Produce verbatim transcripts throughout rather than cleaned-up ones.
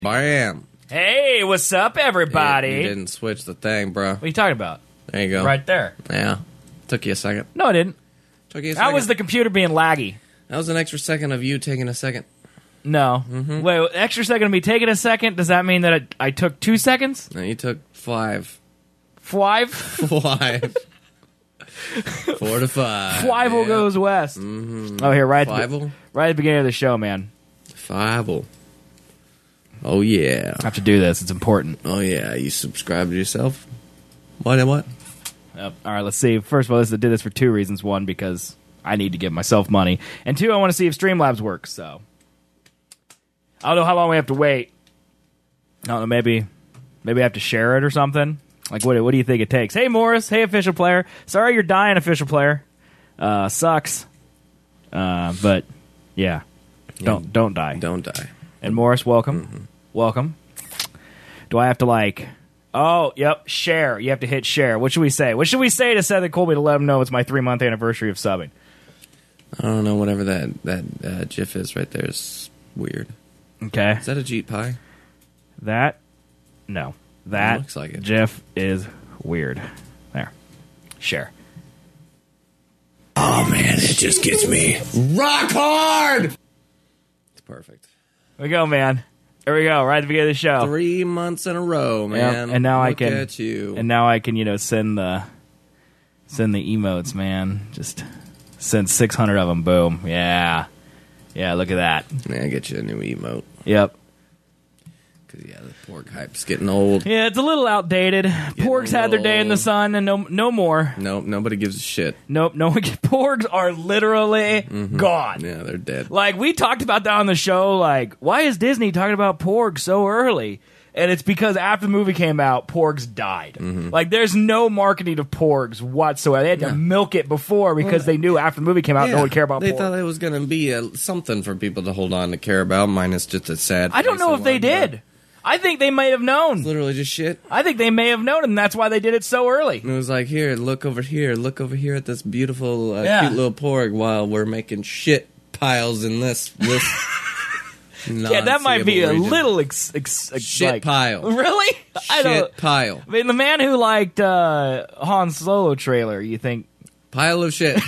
Bam. Hey, what's up, everybody? You, you didn't switch the thing, bro. What are you talking about? There you go. Right there. Yeah. Took you a second. No, I didn't. Took you a second. That was the computer being laggy. That was an extra second of you taking a second. No. Mm-hmm. Wait, extra second of me taking a second? Does that mean that I, I took two seconds? No, you took five. Five? Five. Four to five. Five yeah. goes west. Mm-hmm. Oh, here, right at, Five the, right at the beginning of the show, man. Five. Oh, yeah. I have to do this. It's important. Oh, yeah. You subscribed to yourself? What and what? Yep. All right, let's see. First of all, this, I did this for two reasons. One, because I need to give myself money. And two, I want to see if Streamlabs works. So I don't know how long we have to wait. I don't know, maybe maybe I have to share it or something. Like, what, what do you think it takes? Hey, Morris. Hey, official player. Sorry you're dying, official player. Uh, sucks. Uh, but, yeah. Don't, Yeah. don't die. Don't die. And Morris, welcome. Mm-hmm. Welcome. Do I have to, like... Oh, yep, share. You have to hit share. What should we say? What should we say to Seth and Colby to let them know it's my three-month anniversary of subbing? I don't know. Whatever that, that uh, GIF is right there is weird. Okay. Is that a Jeet Pie? That... No. That It looks like it. GIF is weird. There. Share. Oh, man, it just gets me rock hard! It's perfect. Here we go, man. There we go, right at the beginning of the show. Three months in a row, man. Yep, and now Look I can at you. And now I can, you know, send the send the emotes, man. Just send six hundred of them. Boom. Yeah. Yeah, look at that. Yeah, get you a new emote. Yep. Because, yeah, the pork hype's getting old. Yeah, it's a little outdated. Porgs had their day in the old. sun, and no no more. Nope, nobody gives a shit. Nope, no one. Porgs are literally Mm-hmm. gone. Yeah, they're dead. Like, we talked about that on the show, like, why is Disney talking about Porgs so early? And it's because after the movie came out, Porgs died. Mm-hmm. Like, there's no marketing of Porgs whatsoever. They had to Yeah. milk it before because they knew after the movie came out, no one would care about They Porgs. thought it was going to be a, something for people to hold on to care about, minus just a sad I don't face know of if they one, did. but I think they may have known. It's literally just shit. I think they may have known, and that's why they did it so early. And it was like, here, look over here. Look over here at this beautiful, uh, Yeah. cute little porg while we're making shit piles in this. this Yeah, that might be a non-seeable region. little ex- ex- ex- Shit like, pile. Really? I don't. Shit pile. I mean, the man who liked uh, Han Solo trailer, you think? Pile of shit.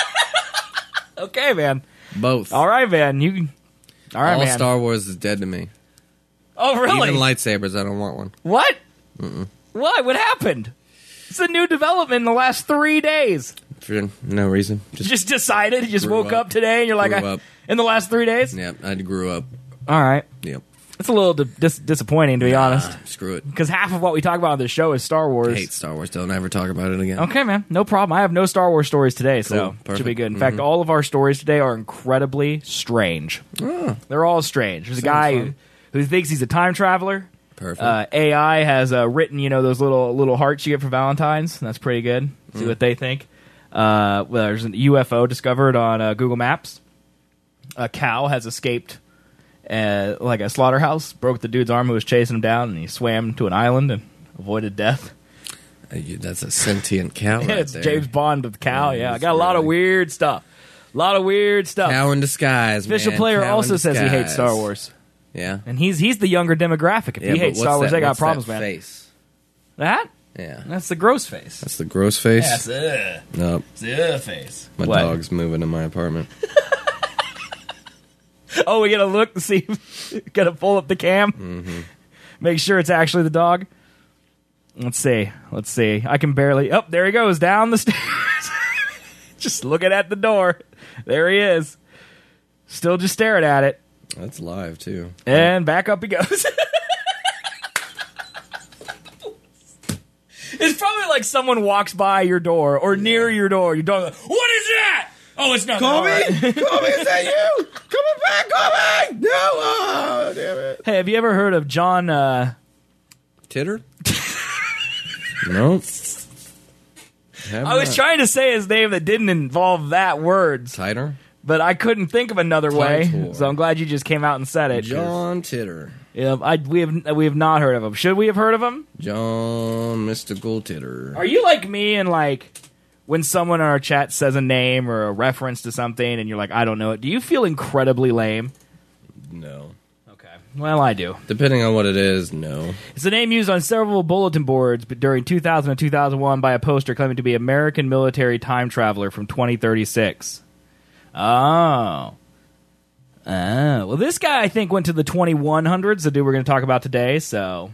Okay, man. Both. All right, man. You. All right, All man. Star Wars is dead to me. Oh, really? Even lightsabers, I don't want one. What? What? What happened? It's a new development in the last three days. For no reason. Just, Just decided. You just Grew woke up. up today, and you're like, Grew I, up. in the last three days. yeah, I grew up. All right. Yep. It's a little di- dis- disappointing, to be honest, Ah, screw it. because half of what we talk about on this show is Star Wars. Hate Star Wars. Don't ever talk about it again. Okay, man. No problem. I have no Star Wars stories today, so Cool. it should Perfect. be good. In Mhm. fact, all of our stories today are incredibly strange. Oh, They're all strange. There's a Sounds guy fun. who thinks he's a time traveler. perfect. Uh, A I has uh, written, you know, those little little hearts you get for Valentine's. That's pretty good. See Mm. what they think. Uh, well, there's an U F O discovered on uh, Google Maps. A cow has escaped, uh, like a slaughterhouse, broke the dude's arm who was chasing him down, and he swam to an island and avoided death. Uh, you- That's a sentient cow right it's there. James Bond with the cow. Yeah, Yeah, I it's got a lot of really- weird stuff. A lot of weird stuff. Cow in disguise, Official man. player Cow in also says he hates disguise. Star Wars, Yeah. and he's he's the younger demographic. If yeah he but hates what's Star Wars, that, they got what's problems, that man. Face. That Yeah. that's the gross face. That's the gross face. That's the Nope. the face. My What? dog's moving in my apartment. Oh, we gotta look to see. Gotta pull up the cam. Mm-hmm. Make sure it's actually the dog. Let's see. Let's see. I can barely. Oh, there he goes down the stairs. Just looking at the door. There he is. Still just staring at it. That's live, too. And back up he goes. It's probably like someone walks by your door or near your door. Your dog. What is that? Oh, it's not. Colby! Colby, is that you? Coming back, Colby! No! Oh, damn it. Hey, have you ever heard of John? Uh, Titter? No. I was trying to say his name that didn't involve that word, Tighter? but I couldn't think of another way. Titor. So I'm glad you just came out and said it. 'cause, John Titter. Yeah, I, we have we have not heard of him. Should we have heard of him? John Mystical Titter. Are you like me and like when someone in our chat says a name or a reference to something and you're like, I don't know it, do you feel incredibly lame? No. Okay. Well, I do. Depending on what it is, no. It's a name used on several bulletin boards during two thousand and two thousand one by a poster claiming to be American military time traveler from twenty thirty-six. Oh. Oh. Well, this guy, I think, went to the twenty-one hundreds, the dude we're going to talk about today, so...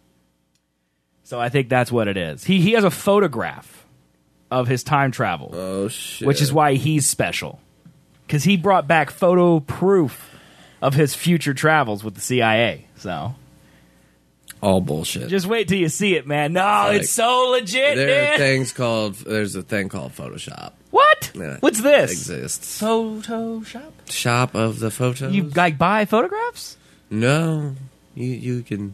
So I think that's what it is. He, he has a photograph of his time travel. Oh, shit. Which is why he's special. Because he brought back photo proof of his future travels with the C I A, so... All bullshit. Just wait till you see it, man. No, like, it's so legit, there man. Are things called, there's a thing called Photoshop. What? Yeah, What's this? It exists. Photoshop? Shop of the photos? You, like, buy photographs? No. You, you can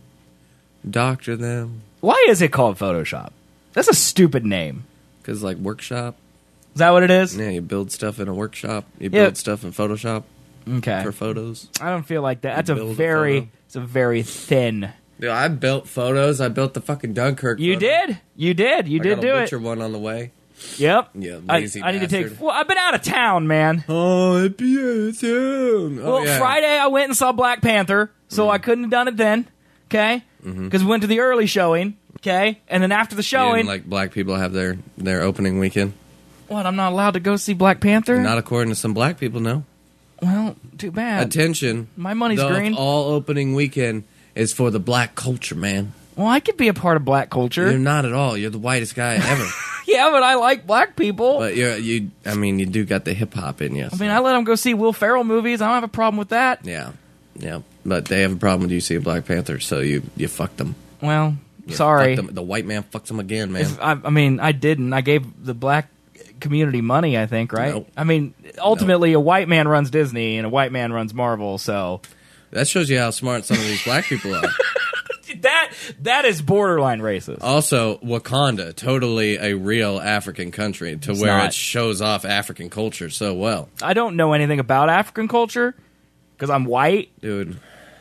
doctor them. Why is it called Photoshop? That's a stupid name. Because, like, workshop. Is that what it is? Yeah, you build stuff in a workshop. You yeah. build stuff in Photoshop. Okay. For photos. I don't feel like that. That's you a very, a it's a very thin. Dude, I built photos. I built the fucking Dunkirk. You photo. did. You did. You I did got do a it. Witcher one on the way. Yep. Yeah, I, lazy I need to bastard. take. Well, I've been out of town, man. Oh, I'd be out of town. Oh, well, yeah. Friday I went and saw Black Panther, so mm. I couldn't have done it then. Okay, because mm-hmm. we went to the early showing. Okay, and then after the showing, you didn't like black people have their their opening weekend. What? I'm not allowed to go see Black Panther? Not according to some black people, no. Well, too bad. Attention. My money's the green. All opening weekend is for the black culture, man. Well, I could be a part of black culture. You're not at all. You're the whitest guy ever. Yeah, but I like black people. But you're, you, I mean, you do got the hip hop in you. I mean, I let them go see Will Ferrell movies. I don't have a problem with that. Yeah, yeah. But they have a problem with you seeing Black Panther, so you, you fucked them. Well, you sorry. Them. The white man fucks them again, man. If, I, I mean, I didn't. I gave the black community money, I think, right? Nope. I mean, ultimately, nope. a white man runs Disney and a white man runs Marvel, so... That shows you how smart some of these black people are. That That is borderline racist. Also, Wakanda, totally a real African country to It's where not. it shows off African culture so well. I don't know anything about African culture because I'm white. Dude,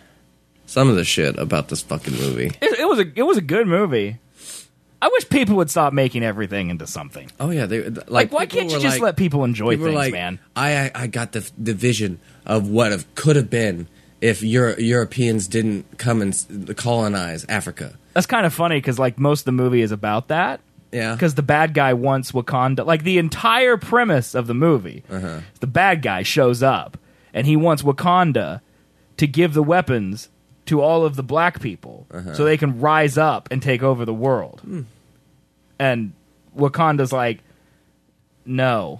some of the shit about this fucking movie. It, it was a it was a good movie. I wish people would stop making everything into something. Oh yeah, they like, like why people can't you were just like, let people enjoy people were things, like, man? I, I I got the the vision of what have, could have been if Euro- Europeans didn't come and s- colonize Africa. That's kind of funny because like most of the movie is about that. Yeah, because the bad guy wants Wakanda. Like the entire premise of the movie, uh-huh. the bad guy shows up and he wants Wakanda to give the weapons to all of the black people uh-huh. so they can rise up and take over the world. Mm. And Wakanda's like, no.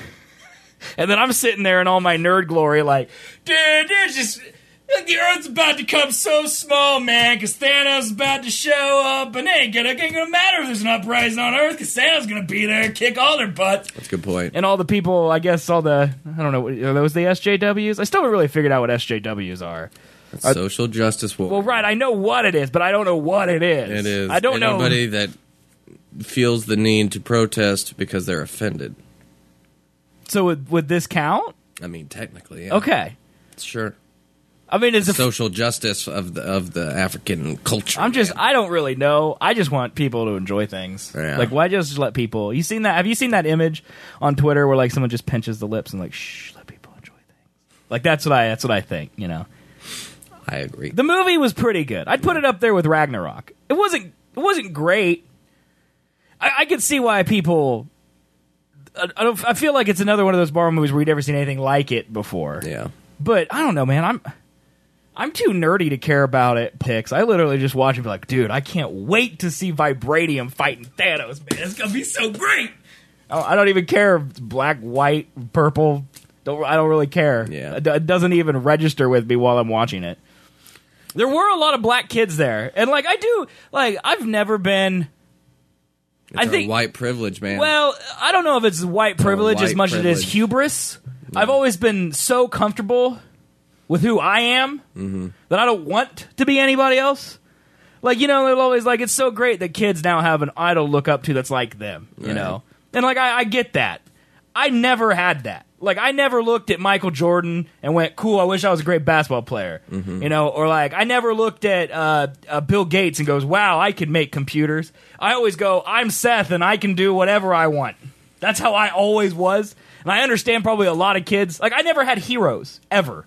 And then I'm sitting there in all my nerd glory like, dude, there's just... the Earth's about to come so small, man, because Thanos is about to show up, and it ain't gonna, it ain't gonna matter if there's an uprising on Earth, because Thanos is gonna be there and kick all their butts. That's a good point. And all the people, I guess, all the, I don't know, are those the S J Ws? I still haven't really figured out what S J Ws are. That's are social justice war. Well, right, I know what it is, but I don't know what it is. It is. I don't know. Anybody that feels the need to protest because they're offended. So would, would this count? I mean, technically, yeah. Okay. Sure. I mean, it's a social justice of the of the African culture. I'm just, man. I don't really know. I just want people to enjoy things. Yeah. Like, why just let people? You seen that? Have you seen that image on Twitter where like someone just pinches the lips and like, shh, let people enjoy things. Like that's what I, that's what I think. You know. I agree. The movie was pretty good. I'd put it up there with Ragnarok. It wasn't, it wasn't great. I, I could see why people. I, I don't. I feel like it's another one of those Marvel movies where you'd never seen anything like it before. Yeah. But I don't know, man. I'm. I'm too nerdy to care about it, picks. I literally just watch and be like, dude, I can't wait to see Vibranium fighting Thanos, man. It's going to be so great. I don't even care if it's black, white, purple. Don't, I don't really care. Yeah. It, it doesn't even register with me while I'm watching it. There were a lot of black kids there. And, like, I do, like, I've never been... It's I our think white privilege, man. Well, I don't know if it's white privilege white as much as it is privilege. hubris. Yeah. I've always been so comfortable with who I am mm-hmm. that I don't want to be anybody else. Like, you know, they're always like, it's so great that kids now have an idol to look up to that's like them, you right. know? And, like, I, I get that. I never had that. Like, I never looked at Michael Jordan and went, cool, I wish I was a great basketball player. Mm-hmm. You know, or, like, I never looked at uh, uh, Bill Gates and goes, wow, I could make computers. I always go, I'm Seth and I can do whatever I want. That's how I always was. And I understand probably a lot of kids. Like, I never had heroes, ever.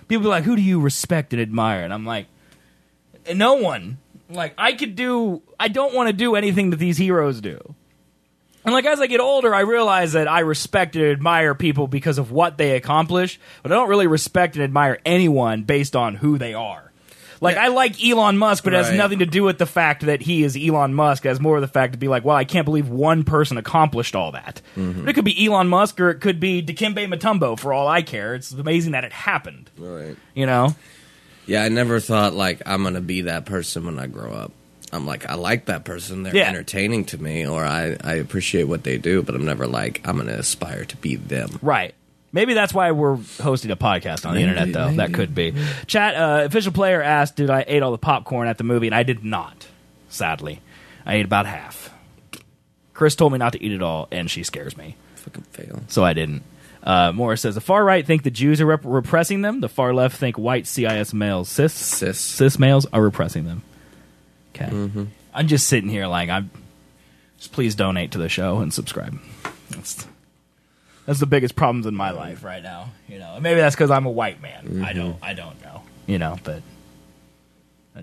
People be like, who do you respect and admire? And I'm like, no one. Like, I could do, I don't want to do anything that these heroes do. And like, as I get older, I realize that I respect and admire people because of what they accomplish, but I don't really respect and admire anyone based on who they are. Like, yeah. I like Elon Musk, but it has right. nothing to do with the fact that he is Elon Musk. It has more of the fact to be like, well, I can't believe one person accomplished all that. Mm-hmm. But it could be Elon Musk or it could be Dikembe Mutombo for all I care. It's amazing that it happened. Right. You know? Yeah, I never thought, like, I'm going to be that person when I grow up. I'm like, I like that person. They're yeah. entertaining to me, or I, I appreciate what they do, but I'm never like, I'm going to aspire to be them. Right. Maybe that's why we're hosting a podcast on the maybe, internet, though. Maybe. That could be. Chat, uh, official player asked, did I ate all the popcorn at the movie? And I did not, sadly. I ate about half. Chris told me not to eat it all, and she scares me. Fucking fail. So I didn't. Uh, Morris says, the far right think the Jews are rep- repressing them. The far left think white C I S males, cis, Cis. cis males, are repressing them. Okay. Mm-hmm. I'm just sitting here like, I'm. Just please donate to the show and subscribe. That's... That's the biggest problems in my life right now, you know. And maybe that's because I'm a white man. Mm-hmm. I don't, I don't know, you know. But I,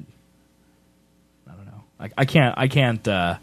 I don't know. I, I can't, I can't, uh,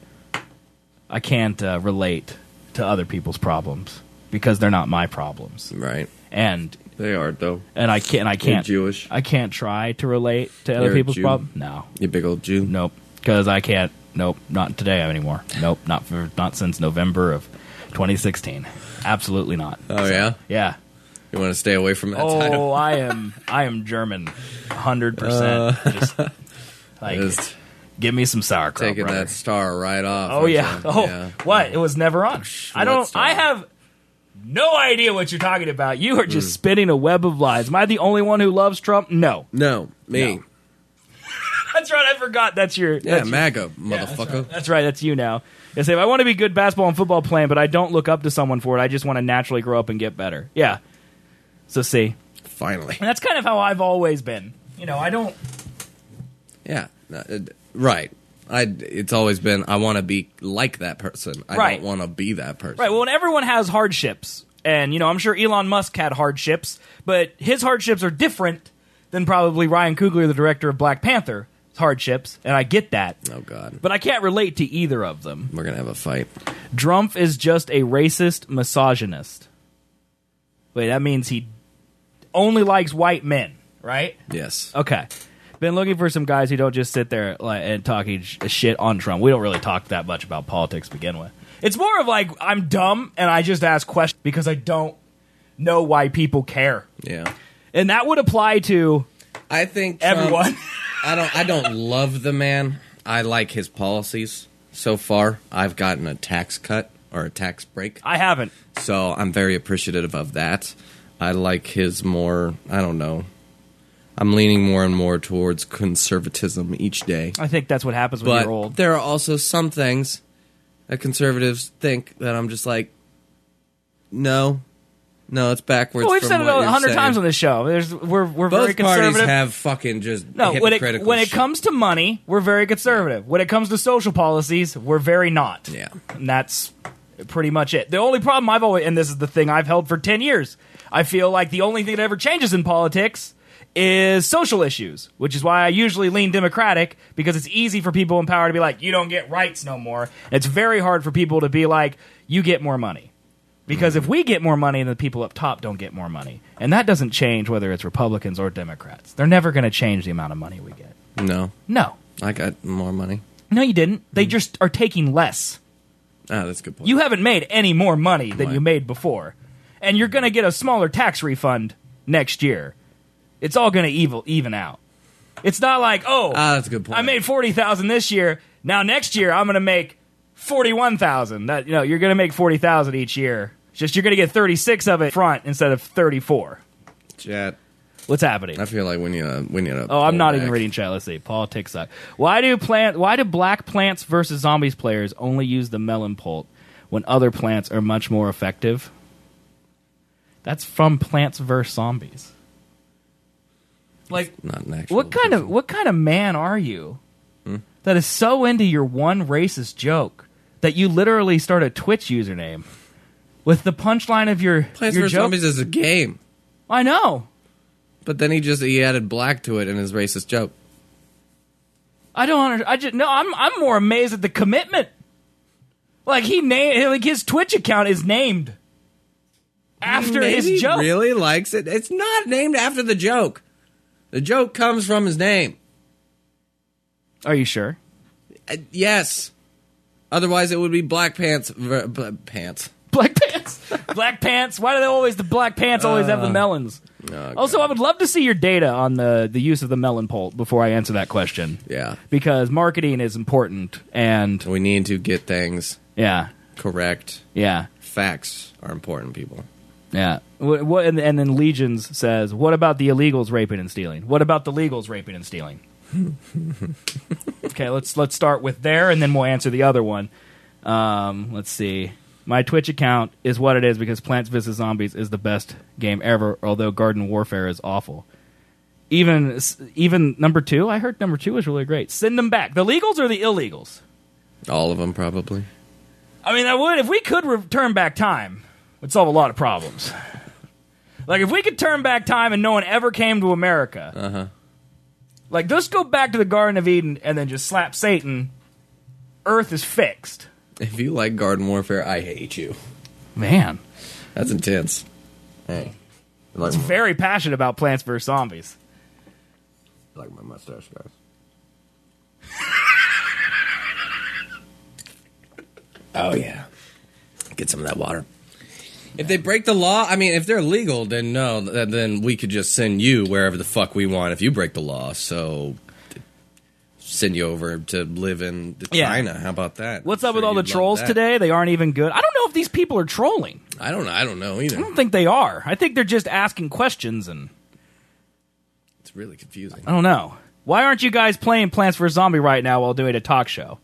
I can't uh, relate to other people's problems because they're not my problems, right? And they are though. And I can't, I can't, You're Jewish. I can't try to relate to other You're people's problems. No, you big old Jew. Nope, because I can't. Nope, not today anymore. Nope, not for not since November of twenty sixteen. Absolutely not. Oh, so, yeah? Yeah. You want to stay away from that oh, title? Oh, I am I am German. one hundred percent. Uh, Just, like, Just give me some sauerkraut, taking brother. that star right off. Oh, yeah. You? Oh, yeah. what? It was never on. I don't, star? I have no idea what you're talking about. You are just mm. spinning a web of lies. Am I the only one who loves Trump? No. No, me. No. That's right. I forgot. That's your. Yeah, that's MAGA, your, motherfucker. Yeah, that's, right. that's right. That's you now. Yes, if I want to be good basketball and football playing, but I don't look up to someone for it, I just want to naturally grow up and get better. Yeah. So see. Finally. And that's kind of how I've always been. You know, I don't. Yeah. Right. I. It's always been, I want to be like that person. I right. don't want to be that person. Right. Well, and everyone has hardships. And, you know, I'm sure Elon Musk had hardships, but his hardships are different than probably Ryan Coogler, the director of Black Panther. Hardships, and I get that. Oh, God. But I can't relate to either of them. We're going to have a fight. Drumpf is just a racist misogynist. Wait, that means he only likes white men, right? Yes. Okay. Been looking for some guys who don't just sit there like, and talking shit on Trump. We don't really talk that much about politics to begin with. It's more of like, I'm dumb, and I just ask questions because I don't know why people care. Yeah. And that would apply to I think everyone. Trump, I don't. I don't love the man. I like his policies so far. I've gotten a tax cut or a tax break. I haven't. So I'm very appreciative of that. I like his more. I don't know. I'm leaning more and more towards conservatism each day. I think that's what happens when but you're old. There are also some things that conservatives think that I'm just like, no. No, it's backwards. Well, we've from said it a hundred times on this show. There's, we're we're Both very conservative. parties have fucking just no. When it when it shit. comes to money, we're very conservative. When it comes to social policies, we're very not. Yeah, and that's pretty much it. The only problem I've always, and this is the thing I've held for ten years, I feel like the only thing that ever changes in politics is social issues, which is why I usually lean Democratic, because it's easy for people in power to be like, you don't get rights no more. It's very hard for people to be like, you get more money. Because if we get more money, then the people up top don't get more money. And that doesn't change whether it's Republicans or Democrats. They're never going to change the amount of money we get. No. No. I got more money. No, you didn't. They just are taking less. Ah, that's a good point. You haven't made any more money than right. you made before. And you're going to get a smaller tax refund next year. It's all going to evil even out. It's not like, oh, ah, that's a good point. I made forty thousand dollars this year. Now next year I'm going to make forty-one thousand dollars. That, you know, you're going to make forty thousand dollars each year. It's just you're going to get thirty-six of it front instead of thirty-four. Chat. What's happening? I feel like we need a we need a. Oh, I'm not back. even reading chat. Let's see. Politics suck. Why do plant? Why do Black Plants versus Zombies players only use the melon pult when other plants are much more effective? That's from Plants versus Zombies. Like, not an actual what kind person. of what kind of man are you hmm? that is so into your one racist joke that you literally start a Twitch username with the punchline of your Plants your vs joke? Zombies is a game. I know. But then he just he added black to it in his racist joke. I don't understand. I just no. I'm I'm more amazed at the commitment. Like he named like his Twitch account is named after Maybe his joke. He really likes it. It's not named after the joke. The joke comes from his name. Are you sure? Uh, yes. Otherwise, it would be Black Pants. Ver, b- pants. Black pants. Black pants. Why do they always the black pants always have the melons? Oh, also, I would love to see your data on the the use of the melon poll before I answer that question. Yeah. Because marketing is important, and We need to get things yeah, correct. yeah, Facts are important, people. yeah. What, what and, and then Legions says, "What about the illegals raping and stealing? What about the legals raping and stealing?" Okay, let's let's start with there, and then we'll answer the other one. Um, let's see. My Twitch account is what it is because Plants versus. Zombies is the best game ever, although Garden Warfare is awful. Even even number two, I heard number two was really great. Send them back. The legals or the illegals? All of them, probably. I mean, I would if we could return back time, it'd solve a lot of problems. Like if we could turn back time and no one ever came to America. Uh-huh. Like, just go back to the Garden of Eden and then just slap Satan. Earth is fixed. If you like Garden Warfare, I hate you. Man. That's intense. Hey. I like, It's my, very passionate about Plants versus. Zombies. I like my mustache, guys. Oh, yeah. Get some of that water. If they break the law, I mean, if they're legal, then no, th- then we could just send you wherever the fuck we want if you break the law. So, send you over to live in Yeah. China. How about that? What's I'm up with sure all the you'd love trolls that. today? They aren't even good. I don't know if these people are trolling. I don't I don't know I either. don't think they are. I think they're just asking questions, and It's really confusing. I don't know. Why aren't you guys playing Plants versus. Zombie right now while doing a talk show?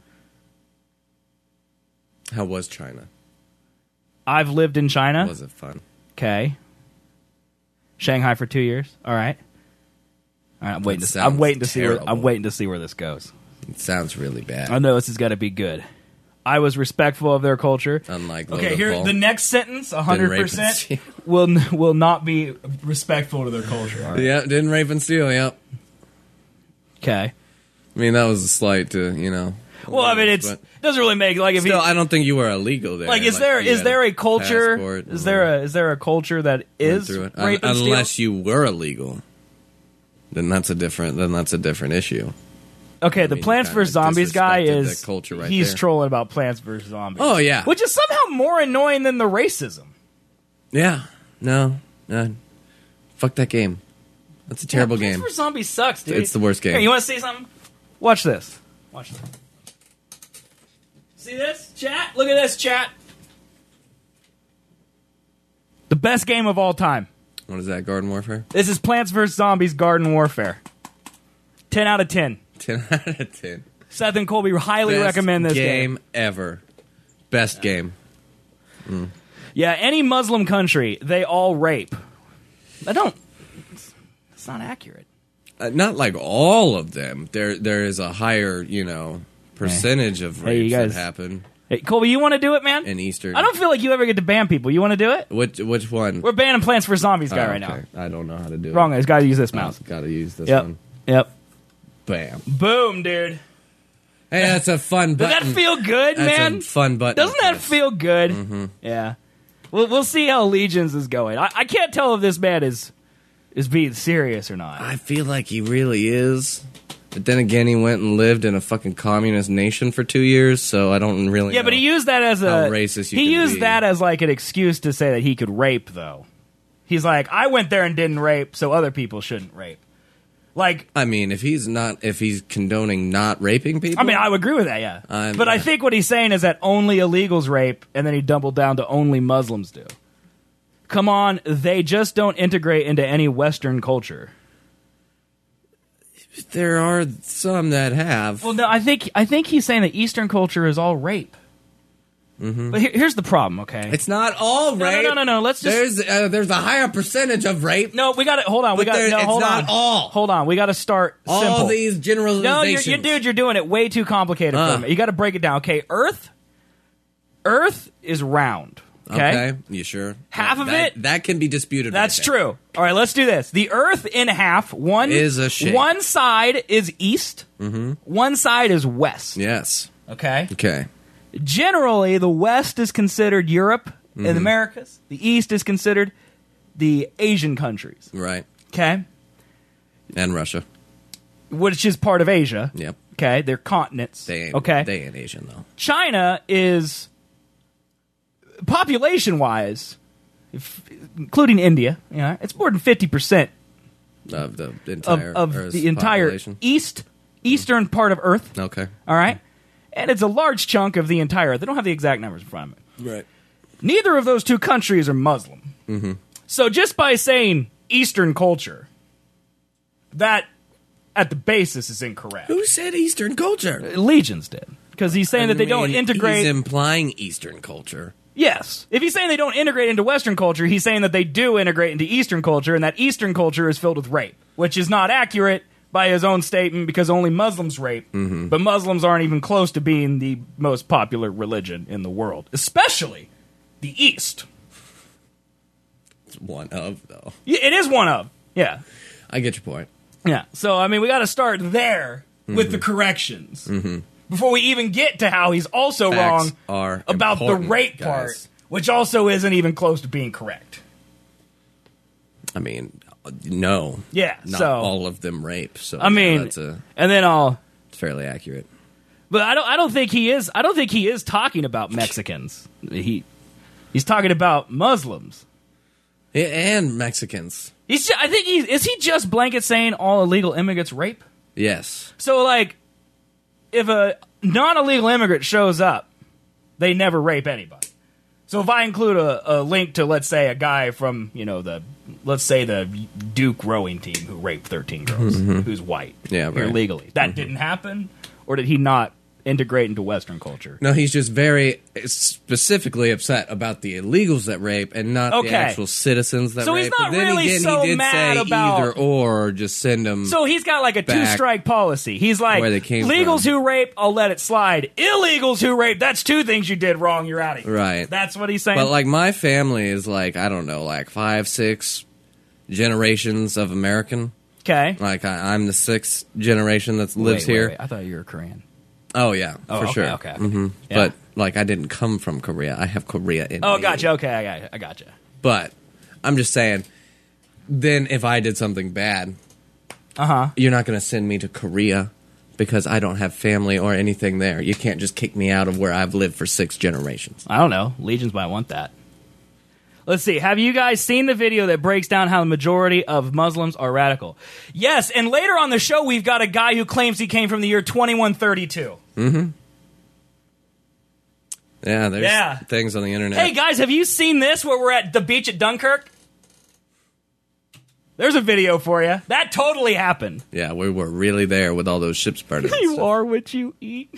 How was China? I've lived in China. Was it fun? Okay. Shanghai for two years. All right. All right. I'm waiting That to. See, I'm sounds waiting to see. Where, I'm terrible. waiting to see where this goes. It sounds really bad. I know this has got to be good. I was respectful of their culture. Unlike Okay, Logan here Paul. the next sentence, one hundred rape and percent steal. will will not be respectful to their culture. All right. Yeah, didn't rape and steal. Yep. Okay. I mean, that was a slight to you know. Well, I mean, it's but doesn't really make like if still, he, I don't think you were illegal there. like is there you is had there a culture passport is or there a is there a culture that went is through it. rape Un- and unless steal? you were illegal, then that's a different. Then that's a different issue. Okay, the mean, Plants kinda versus. Zombies guy disrespected is that culture right he's there. trolling about Plants versus. Zombies. Oh, yeah. which is somehow more annoying than the racism. Yeah. No. No. Fuck that game. That's a terrible yeah, Plants game. versus. Zombies sucks, dude. It's the worst game. Here, you want to see something? Watch this. Watch this. See this, chat? Look at this, chat. The best game of all time. What is that? Garden Warfare. This is Plants versus. Zombies Garden Warfare. ten out of ten. Ten out of ten. Seth and Colby highly Best recommend this game. game ever. Best game. Yeah, any Muslim country, they all rape. I don't. It's, it's not accurate. Uh, not like all of them. There, there is a higher, you know, percentage of Hey, you rapes guys- that happen Hey, Colby, you want to do it, man? in Eastern. I don't feel like you ever get to ban people. You want to do it? Which which one? We're banning Plants versus. Zombies guy Oh, right okay. now. I don't know how to do Wrong. it. He's got to use this mouse. Got to use this Yep. one. Yep. Bam. Boom, dude. Hey, that's a fun Does button. that feel good, That's man? a fun button. Doesn't to that press. feel good? Mm-hmm. Yeah. We'll we'll see how Legions is going. I, I can't tell if this man is is being serious or not. I feel like he really is. But then again, he went and lived in a fucking communist nation for two years, so I don't really yeah, know. but he used that as a how racist you he can used be. that as like an excuse to say that he could rape. Though he's like, I went there and didn't rape, so other people shouldn't rape. Like, I mean, if he's not, if he's condoning not raping people, I mean, I would agree with that, yeah. I'm- but I think what he's saying is that only illegals rape, and then he doubled down to only Muslims do. Come on, they just don't integrate into any Western culture. there are some that have. Well, no, I think I think he's saying that Eastern culture is all rape. Mm-hmm. But here, here's the problem, okay? It's not all No, no, rape. no, no, no, let's just- There's uh, there's a higher percentage of rape. no, we got to hold on. We But got there- no, it's hold not on. all. Hold on. We got to start all simple. these generalizations. No, you're, you dude, you're doing it way too complicated Uh. for me. You got to break it down. Okay, Earth, Earth is round. Okay? You sure? Half of That- it- That can be disputed. That's right there. true. All right, let's do this. The Earth in half. One Is a shape. One side is east. Mm-hmm. One side is west. Yes. Okay. Okay. Generally, the west is considered Europe and the Americas. The east is considered the Asian countries. Right. Okay. And Russia. Which is part of Asia. Yep. Okay. They're continents. They ain't, okay. They ain't Asian, though. China is, population-wise, if, including India, you know, it's more than fifty percent Of the of, entire of Earth's the entire population. east eastern part of Earth. Okay. All right? And it's a large chunk of the entire Earth. They don't have the exact numbers in front of me. Right. Neither of those two countries are Muslim. Mm-hmm. So just by saying Eastern culture, that at the basis is incorrect. Who said Eastern culture? Legions did. Because he's saying I that they don't mean, integrate. He's implying Eastern culture. Yes. If he's saying they don't integrate into Western culture, he's saying that they do integrate into Eastern culture, and that Eastern culture is filled with rape, which is not accurate by his own statement because only Muslims rape. Mm-hmm. But Muslims aren't even close to being the most popular religion in the world, especially the East. It's one of, though. Yeah, it is one of. Yeah. I get your point. Yeah. So, I mean, we got to start there mm-hmm. with the corrections. Mm-hmm. Before we even get to how he's also Facts wrong are about the rape guys. part, which also isn't even close to being correct. I mean, no. Yeah, Not so all of them rape. So I mean, yeah, that's a, and then I'll. it's fairly accurate. But I don't. I don't think he is. I don't think he is talking about Mexicans. He he's talking about Muslims. Yeah, and Mexicans. He's. ju- I think he is. He just blanket saying all illegal immigrants rape. Yes. So like, if a non-illegal immigrant shows up, they never rape anybody. So if I include a, a link to, let's say, a guy from, you know, the, let's say the Duke rowing team who raped thirteen girls, Mm-hmm. who's white, Yeah, right. illegally, that Mm-hmm. didn't happen, or did he not integrate into Western culture? No, he's just very specifically upset about the illegals that rape and not Okay. the actual citizens that So rape. he's not but then really again, so he did mad say about- either or, or just send them. So he's got like a Back two-strike policy. He's like, where they came legals from. who rape, I'll let it slide. Illegals who rape, that's two things you did wrong, you're out of here. Right. That's what he's saying? But like my family is like, I don't know, like five, six generations of American. Okay. Like I, I'm the sixth generation that lives Wait, wait, here. wait. I thought you were Korean. Oh yeah, Oh, for okay, sure. okay, okay. hmm Yeah. But like I didn't come from Korea. I have Korea in Oh, me. gotcha. Okay, I got you. I gotcha. But I'm just saying, then if I did something bad, Uh-huh. you're not going to send me to Korea because I don't have family or anything there. You can't just kick me out of where I've lived for six generations. I don't know. Legions might want that. Let's see. Have you guys seen the video that breaks down how the majority of Muslims are radical? Yes, and later on the show, we've got a guy who claims he came from the year twenty-one thirty-two. Mm-hmm. Yeah, there's Yeah. things on the internet. Hey, guys, have you seen this where we're at the beach at Dunkirk? There's a video for you. That totally happened. Yeah, we were really there with all those ships burning. and You stuff. are what you eat.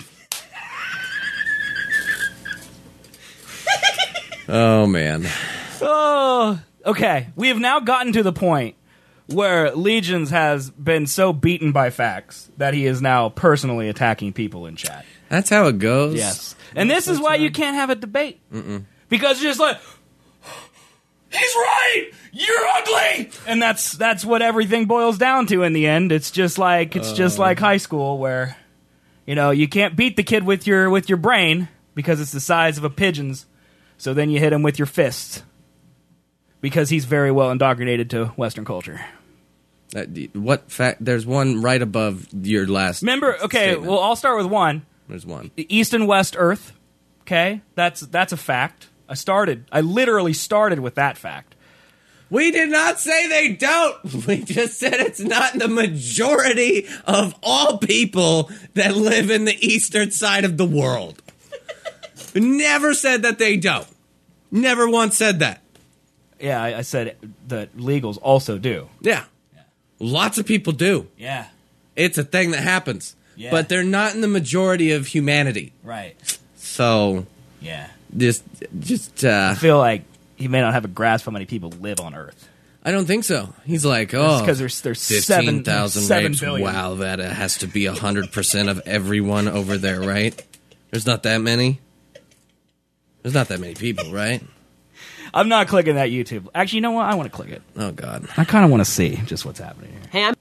Oh, man. Oh, okay. We have now gotten to the point where Legions has been so beaten by facts that he is now personally attacking people in chat. That's how it goes. Yes. And this is why you can't have a debate. Mm-mm. Because it's just like, he's right! You're ugly! And that's that's what everything boils down to in the end. It's just like it's just like high school where, you know, you can't beat the kid with your with your brain because it's the size of a pigeon's. So then you hit him with your fists. Because he's very well indoctrinated to Western culture. That, what fact? There's one right above your last. Remember, okay, statement. well, I'll start with one. There's one. East and West Earth. Okay, that's that's a fact. I started. I literally started with that fact. We did not say they don't. We just said it's not the majority of all people that live in the eastern side of the world. We never said that they don't. Never once said that. Yeah, I, I said that legals also do. Yeah. Yeah. Lots of people do. Yeah. It's a thing that happens. Yeah. But they're not in the majority of humanity. Right. So Yeah. just just uh I feel like he may not have a grasp how many people live on Earth. I don't think so. He's like, oh, because there's there's fifteen seven thousand seven rapes. billion. Wow, that uh, has to be one hundred percent of everyone over there, right? There's not that many. There's not that many people, right? I'm not clicking that YouTube. Actually, you know what? I want to click it. Oh, God. I kind of want to see just what's happening here. Hey, I'm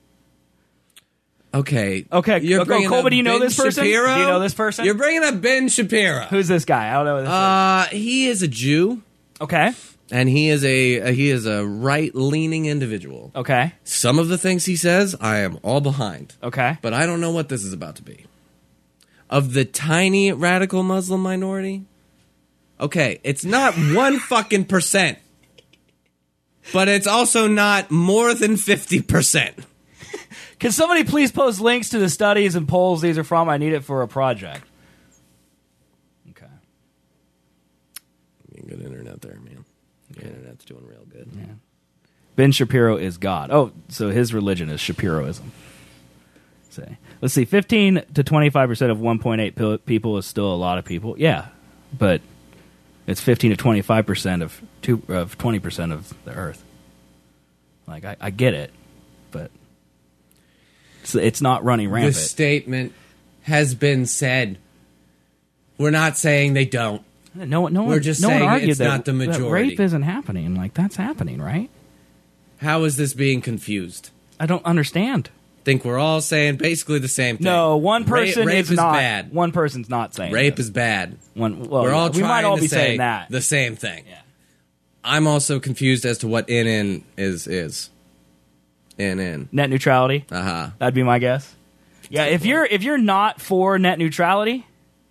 Okay. Okay, You're okay, bringing Colby, up do you know Ben this person? Shapiro? Do you know this person? You're bringing up Ben Shapiro. Who's this guy? I don't know who this Uh, he is a Jew, is. Okay, and he is a uh, he is a right-leaning individual. okay, Some of the things he says, I am all behind. okay. But I don't know what this is about to be. Of the tiny radical Muslim minority, okay, it's not one fucking percent, but it's also not more than fifty percent. Can somebody please post links to the studies and polls these are from? I need it for a project. Okay. Good internet there, man. The internet's doing real good. Yeah. Ben Shapiro is God. Oh, so his religion is Shapiroism. Say, let's see, fifteen to twenty-five percent of one point eight people is still a lot of people. Yeah, but it's fifteen to twenty-five percent of two of twenty percent of the Earth. Like I, I get it, but it's, it's not running rampant. The statement has been said. We're not saying they don't. No, no We're one, just no saying one argued it's that, not the that majority. rape isn't happening. Like that's happening, right? How is this being confused? I don't understand. Think we're all saying basically the same thing. No, one Ra- person rape is, is not. bad. One person's not saying Rape this. is bad. One. Well, We're yeah, all we trying might all to be say saying that. the same thing. Yeah. I'm also confused as to what N N is is. N N. Net neutrality. Uh huh. That'd be my guess. Yeah, if you're if you're not for net neutrality,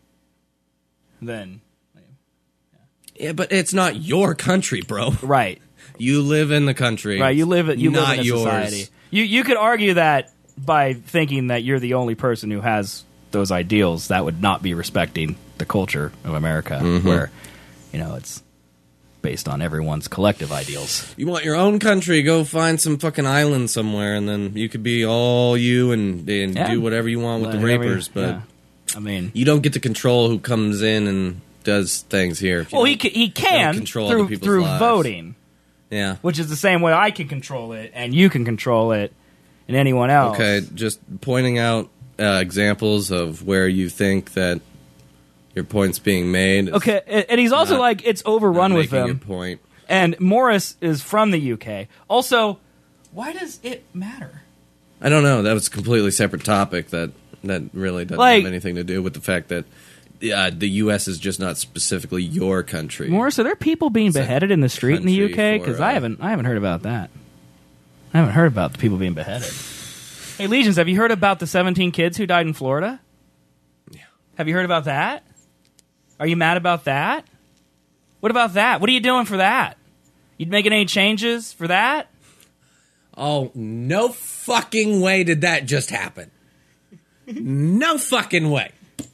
then Yeah, but it's not your country, bro. right, You live in the country. right. You live you not live in a yours. society. You you could argue that by thinking that you're the only person who has those ideals, that would not be respecting the culture of America, Mm-hmm. where you know it's based on everyone's collective ideals. You want your own country? Go find some fucking island somewhere, and then you could be all you and, and Yeah. do whatever you want with the Whatever- rapers. But yeah. I mean, you don't get to control who comes in and does things here. If you well, he don't- ca- he can control other through people's through lives. voting, Yeah. which is the same way I can control it, and you can control it, and anyone else. Okay, just pointing out uh, examples of where you think that your point's being made. is Okay, and and he's also Not- like it's overrun not with making them. your point. And Morris is from the U K. Also, why does it matter? I don't know. That was a completely separate topic that that really doesn't Like- have anything to do with the fact that uh, the U S is just not specifically your country. Morris, are there people being a beheaded in the street in the U country K? for, Because uh, I haven't, I haven't heard about that. I haven't heard about the people being beheaded. Hey, Legions, have you heard about the seventeen kids who died in Florida? Yeah. Have you heard about that? Are you mad about that? What about that? What are you doing for that? You making any changes for that? Oh, no fucking way did that just happen. No fucking way.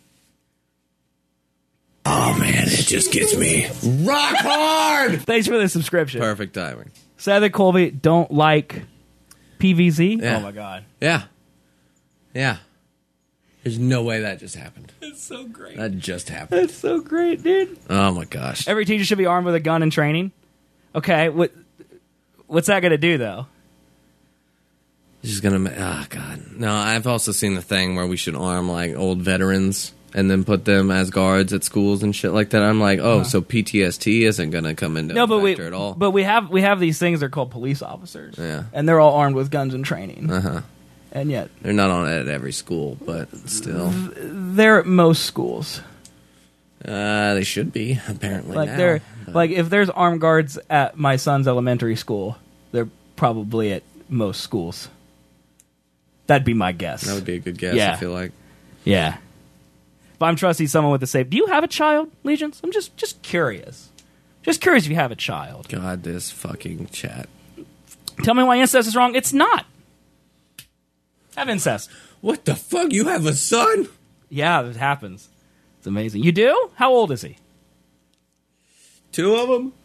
Oh, man, it just gets me rock hard. Thanks for the subscription. Perfect timing. Sad that Colby don't like P V Z. Yeah. Oh my god, Yeah. Yeah. There's no way that just happened. that's so great. That just happened. That's so great, dude. Oh, my gosh. Every teacher should be armed with a gun in training. Okay, what what's that going to do though? Just gonna. ma- Oh God. No, I've also seen the thing where we should arm like old veterans and then put them as guards at schools and shit like that. I'm like, oh, so P T S D isn't gonna come into No, but we factor at all. but we have we have these things. They're called police officers. Yeah. and they're all armed with guns in training. uh huh. And yet They're not on it at every school, but still, they're at most schools. uh, they should be apparently. Like now, they're but- like if there's armed guards at my son's elementary school, they're probably at most schools. That'd be my guess. that would be a good guess. Yeah. I feel like. Yeah. If I'm trusting someone with the safe, do you have a child, Legions? I'm just just curious. Just curious if you have a child. God, this fucking chat. Tell me why incest is wrong. It's not. Have incest. What the fuck? You have a son? Yeah, it happens. It's amazing. You do? How old is he? Two of them?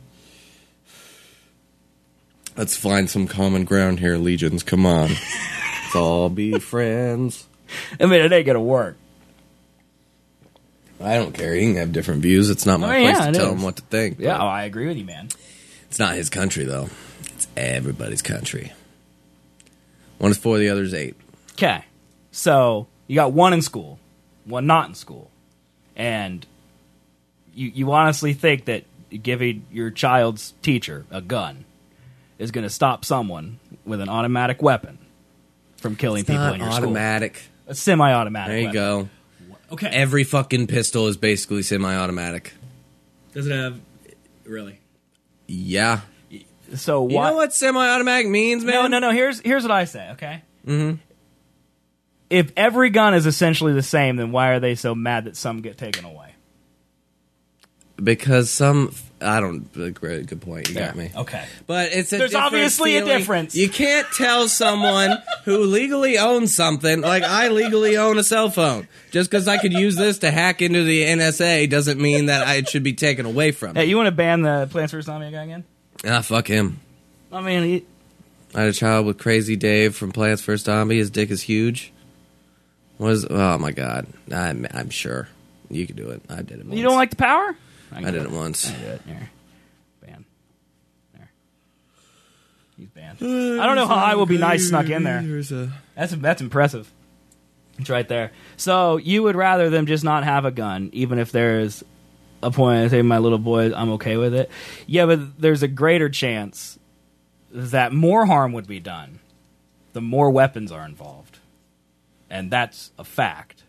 Let's find some common ground here, Legions. Come on. Let's all be friends. I mean, it ain't gonna work. I don't care. He can have different views. It's not my Oh, place yeah, to it tell is. him what to think. Yeah, but oh, I agree with you, man. It's not his country, though. It's everybody's country. One is four, the other is eight. Okay, so you got one in school, one not in school, and you you honestly think that giving your child's teacher a gun is going to stop someone with an automatic weapon from killing It's people not in your automatic. school. A semi-automatic There you weapon. go. Okay. Every fucking pistol is basically semi-automatic. Does it have... Really? Yeah. So You why... know what semi-automatic means, man? No, no, no. Here's, here's what I say, okay? Mm-hmm. If every gun is essentially the same, then why are they so mad that some get taken away? Because some... I don't... Great, good point. You got me. Okay. But it's a There's different obviously a feeling. difference. You can't tell someone who legally owns something, like I legally own a cell phone. Just because I could use this to hack into the N S A doesn't mean that I, it should be taken away from me. Hey, you want to ban the Plants vs. Zombies guy again? Ah, fuck him. I mean, he, I had a child with Crazy Dave from Plants vs. Zombies. His dick is huge. What is... Oh, my God. I'm, I'm sure. You could do it. I did it once. you don't like the power? I did it once. I did it. Here. Ban. There. He's banned. I don't know how I Will Be Nice snuck in there. That's that's impressive. It's right there. So you would rather them just not have a gun, even if there's a point, say, my little boy, I'm okay with it. Yeah, but there's a greater chance that more harm would be done the more weapons are involved. And that's a fact.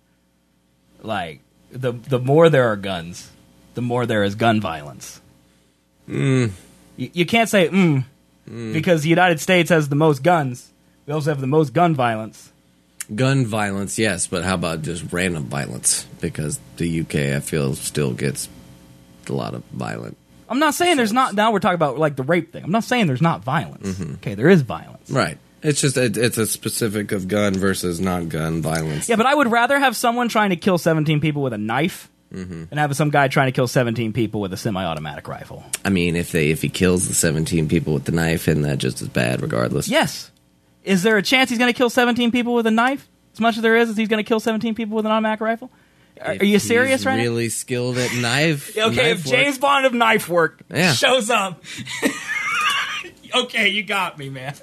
Like, the the more there are guns, the more there is gun violence. Mm. You, you can't say, mm, mm, because the United States has the most guns. We also have the most gun violence. Gun violence, yes, but how about just random violence? Because the U K, I feel, still gets a lot of violent. I'm not saying there's not. Now we're talking about like the rape thing. I'm not saying there's not violence. Mm-hmm. Okay, there is violence. Right. It's just it, it's a specific of gun versus non-gun violence. Yeah, but I would rather have someone trying to kill seventeen people with a knife mm-hmm. and have some guy trying to kill seventeen people with a semi-automatic rifle. I mean, if they if he kills the seventeen people with the knife, isn't that just as bad regardless? Yes. Is there a chance he's going to kill seventeen people with a knife? As much as there is, is he's going to kill seventeen people with an automatic rifle? Are, are you serious he's right really now? skilled at knife. Okay, knife if work. James Bond of knife work Yeah. shows up. Okay, you got me, man.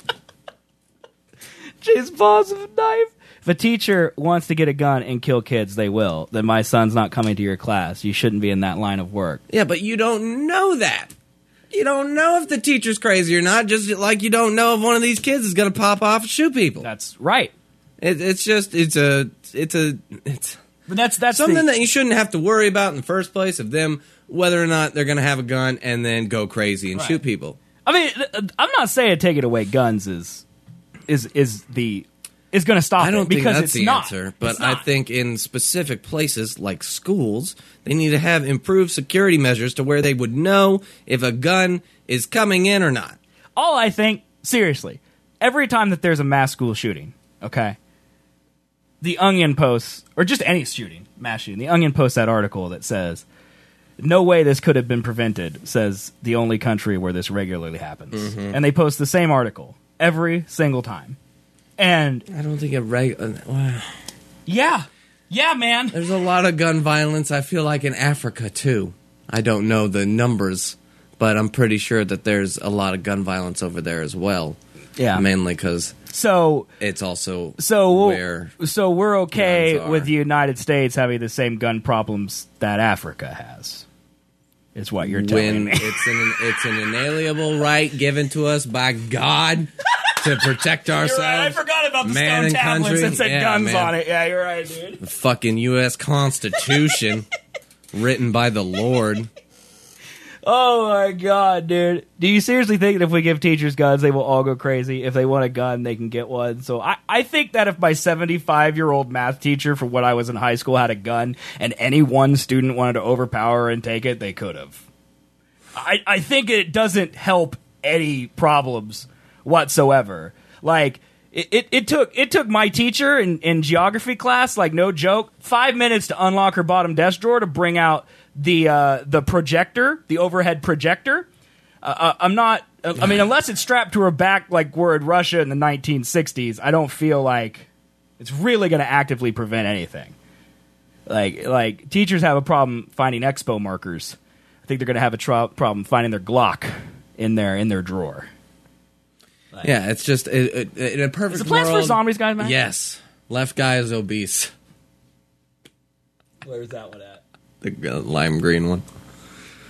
James Bond of knife. If a teacher wants to get a gun and kill kids, they will. Then my son's not coming to your class. You shouldn't be in that line of work. Yeah, but you don't know that. You don't know if the teacher's crazy or not, just like you don't know if one of these kids is going to pop off and shoot people. That's right. It, it's just, it's a, it's a, it's But that's that's something the, that you shouldn't have to worry about in the first place of them, whether or not they're going to have a gun and then go crazy and Right. shoot people. I mean, th- I'm not saying taking away guns is is is the is going to stop I don't it think because that's it's the not. answer, but It's I not. think in specific places like schools, they need to have improved security measures to where they would know if a gun is coming in or not. All I think, seriously, every time that there's a mass school shooting, okay, the Onion posts, or just any shooting, mass shooting, the Onion posts that article that says, no way this could have been prevented, says the only country where this regularly happens. Mm-hmm. And they post the same article every single time. And, I don't think it reg- wow. yeah, yeah, man. There's a lot of gun violence, I feel like, in Africa, too. I don't know the numbers, but I'm pretty sure that there's a lot of gun violence over there as well. Yeah. Mainly because So, it's also so, we'll- where... so we're okay guns are. with the United States having the same gun problems that Africa has. Is what you're telling when me. it's an it's an inalienable right given to us by God to protect ourselves. You're right. I forgot about the man stone and tablets country. that said Yeah, guns man. on it. Yeah, you're right, dude. The fucking U S Constitution written by the Lord. Oh my god, dude. Do you seriously think that if we give teachers guns, they will all go crazy? If they want a gun, they can get one. So I, I think that if my seventy-five-year-old math teacher from when I was in high school had a gun and any one student wanted to overpower and take it, they could have. I, I think it doesn't help any problems whatsoever. Like, it, it, it took it took my teacher in, in geography class, like no joke, five minutes to unlock her bottom desk drawer to bring out the uh, the projector, the overhead projector. Uh, uh, I'm not. I mean, unless it's strapped to her back, like we're in Russia in the nineteen sixties, I don't feel like it's really going to actively prevent anything. Like, like teachers have a problem finding expo markers. I think they're going to have a tro- problem finding their Glock in their in their drawer. Like, Yeah, it's just it, it, in a perfect is the Plants world. vs. Zombies guys, man? Yes, left guy is obese. Where's that one at? The uh, lime green one.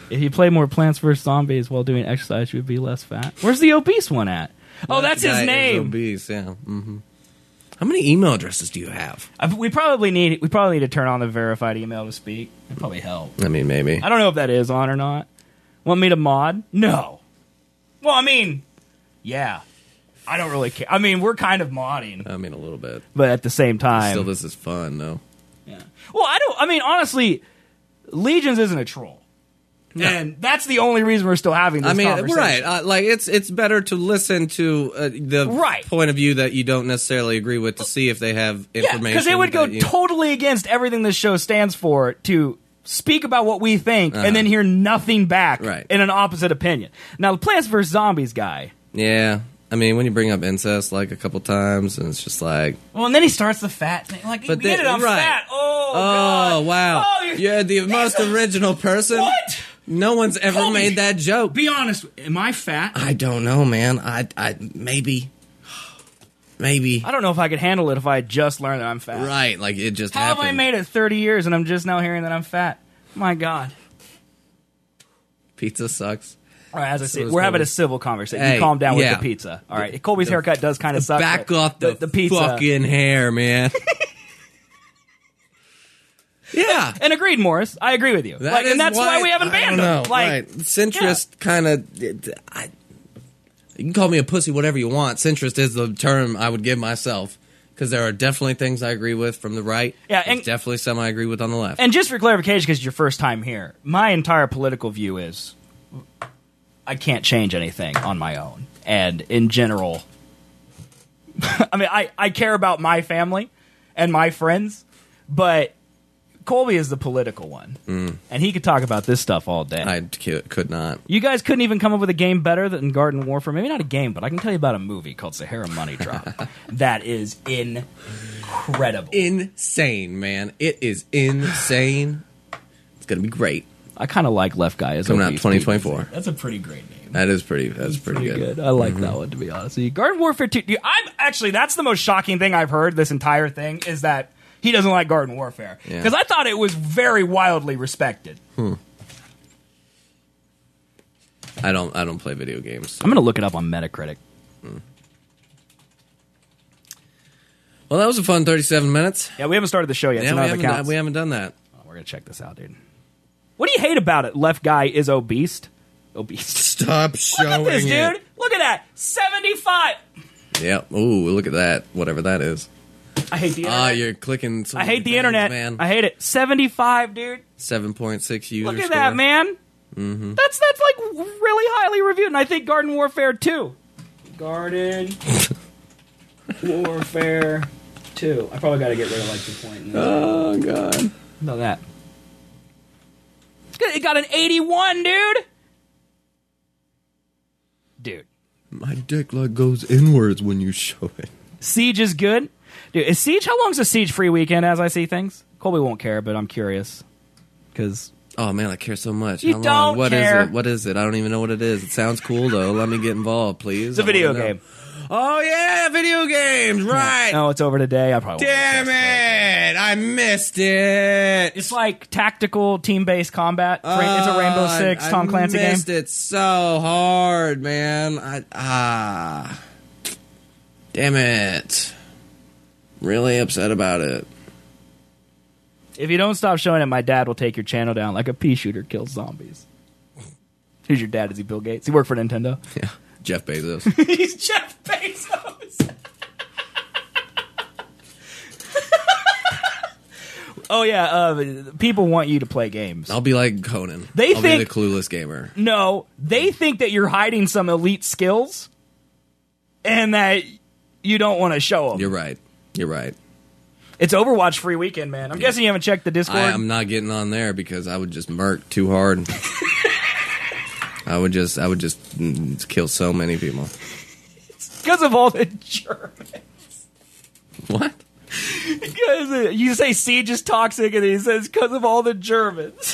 If you play more Plants vs. Zombies while doing exercise, you would be less fat. Where's the obese one at? Oh, that's his Guy is name. obese, yeah. Mm-hmm. How many email addresses do you have? Uh, we probably need we probably need to turn on the verified email to speak. It'd probably help. I mean, maybe. I don't know if that is on or not. Want me to mod? No. Well, I mean, yeah. I don't really care. I mean, we're kind of modding, I mean, a little bit. but at the same time, Still, this is fun, though. yeah. Well, I don't. I mean, honestly, Legions isn't a troll, No. and that's the only reason we're still having this I mean, conversation. right? Uh, like it's it's better to listen to uh, the Right. point of view that you don't necessarily agree with to see if they have Yeah, information. because it would go that you- totally against everything this show stands for to speak about what we think and then hear nothing back Right. in an opposite opinion. Now, the Plants vs. Zombies guy. Yeah, I mean, when you bring up incest like a couple times, and it's just like, Well, and then he starts the fat thing. Like, But get they- it, I'm right. fat. Oh, oh God. wow, Oh, you're, you're the most original person. What? No one's ever Colby, made that joke. Be honest. Am I fat? I don't know, man. I, I maybe, maybe. I don't know if I could handle it if I had just learned that I'm fat. Right, like it just How happened. have I made it thirty years and I'm just now hearing that I'm fat? My God. Pizza sucks. All right, as I So said, is we're having Colby. a civil conversation. Hey, you calm down yeah. with the pizza. All right, Colby's haircut does kind of suck. Back but off the, the pizza. fucking hair, man. Yeah. And agreed, Morris. I agree with you. That Like, is and that's why, we haven't I banned don't him. know, Like, right. Centrist kind of. I, you can call me a pussy, whatever you want. Centrist is the term I would give myself. Because there are definitely things I agree with from the right. Yeah, There's and- definitely some I agree with on the left. and just for clarification, because it's your first time here, my entire political view is I can't change anything on my own. And in general, I mean, I, I care about my family and my friends, but Colby is the political one. Mm. And he could talk about this stuff all day. I c- could not. You guys couldn't even come up with a game better than Garden Warfare. Maybe not a game, but I can tell you about a movie called Sahara Money Drop that is incredible. Insane, man. It is insane. It's going to be great. I kind of like Left Guy as Coming out obese twenty people. twenty-four. That's a pretty great name. That is pretty. That's pretty, Pretty good. good. I like that one, to be honest with you. Garden Warfare two. Dude, I'm actually, that's the most shocking thing I've heard this entire thing is that he doesn't like Garden Warfare. Yeah. Because I thought it was very wildly respected. Hmm. I don't. I don't play video games. so- I'm going to look it up on Metacritic. Well, that was a fun thirty-seven minutes. Yeah, we haven't started the show yet, Yeah, so we none of it haven't, counts. we haven't done that. Oh, we're going to check this out, dude. What do you hate about it? Left Guy is obese. Obese. Stop showing Look at this, it. dude. Look at that. seventy-five. Yep. Ooh, look at that. Whatever that is. I hate the internet. Ah, you're clicking. so I hate the many things, internet. man. I hate it. seventy-five, dude. Seven point six user Look at score. that, man. Mm-hmm. That's that's like really highly reviewed, and I think Garden Warfare two. Garden Warfare two. I probably got to get rid of like the point. In this. Oh god. How about that? It's good. It got an eighty-one, dude. Dude, My dick like goes inwards when you show it. Siege is good. Dude, is Siege? How long's a Siege free weekend? As I see things, Colby won't care, but I'm curious because. Oh man, I care so much. You How long? don't What is care. it? What is it? I don't even know what it is. It sounds cool though. Let me get involved, please. It's a I video wanna know. game. Oh yeah, video games. Right. No, it's over today. I probably won't Damn get it! I missed it. It's like tactical team-based combat. Ra- it's a Rainbow Oh, Six I, Tom Clancy I game. missed it so hard, man. I ah, damn it. Really upset about it. If you don't stop showing it, my dad will take your channel down like a pea shooter kills zombies. Who's your dad? Is he Bill Gates? He work for Nintendo? Yeah, Jeff Bezos. He's Jeff Bezos. Oh yeah, uh, people want you to play games. I'll be like Conan. They I'll think- be the clueless gamer. No, they think that you're hiding some elite skills, and that you don't want to show them. You're right. You're right. It's Overwatch free weekend, man. I'm guessing you haven't checked the Discord. I am not getting on there because I would just murk too hard. I would just, I would just mm, kill so many people. Because of all the Germans. What? Because uh, you say Siege is toxic, and he says because of all the Germans.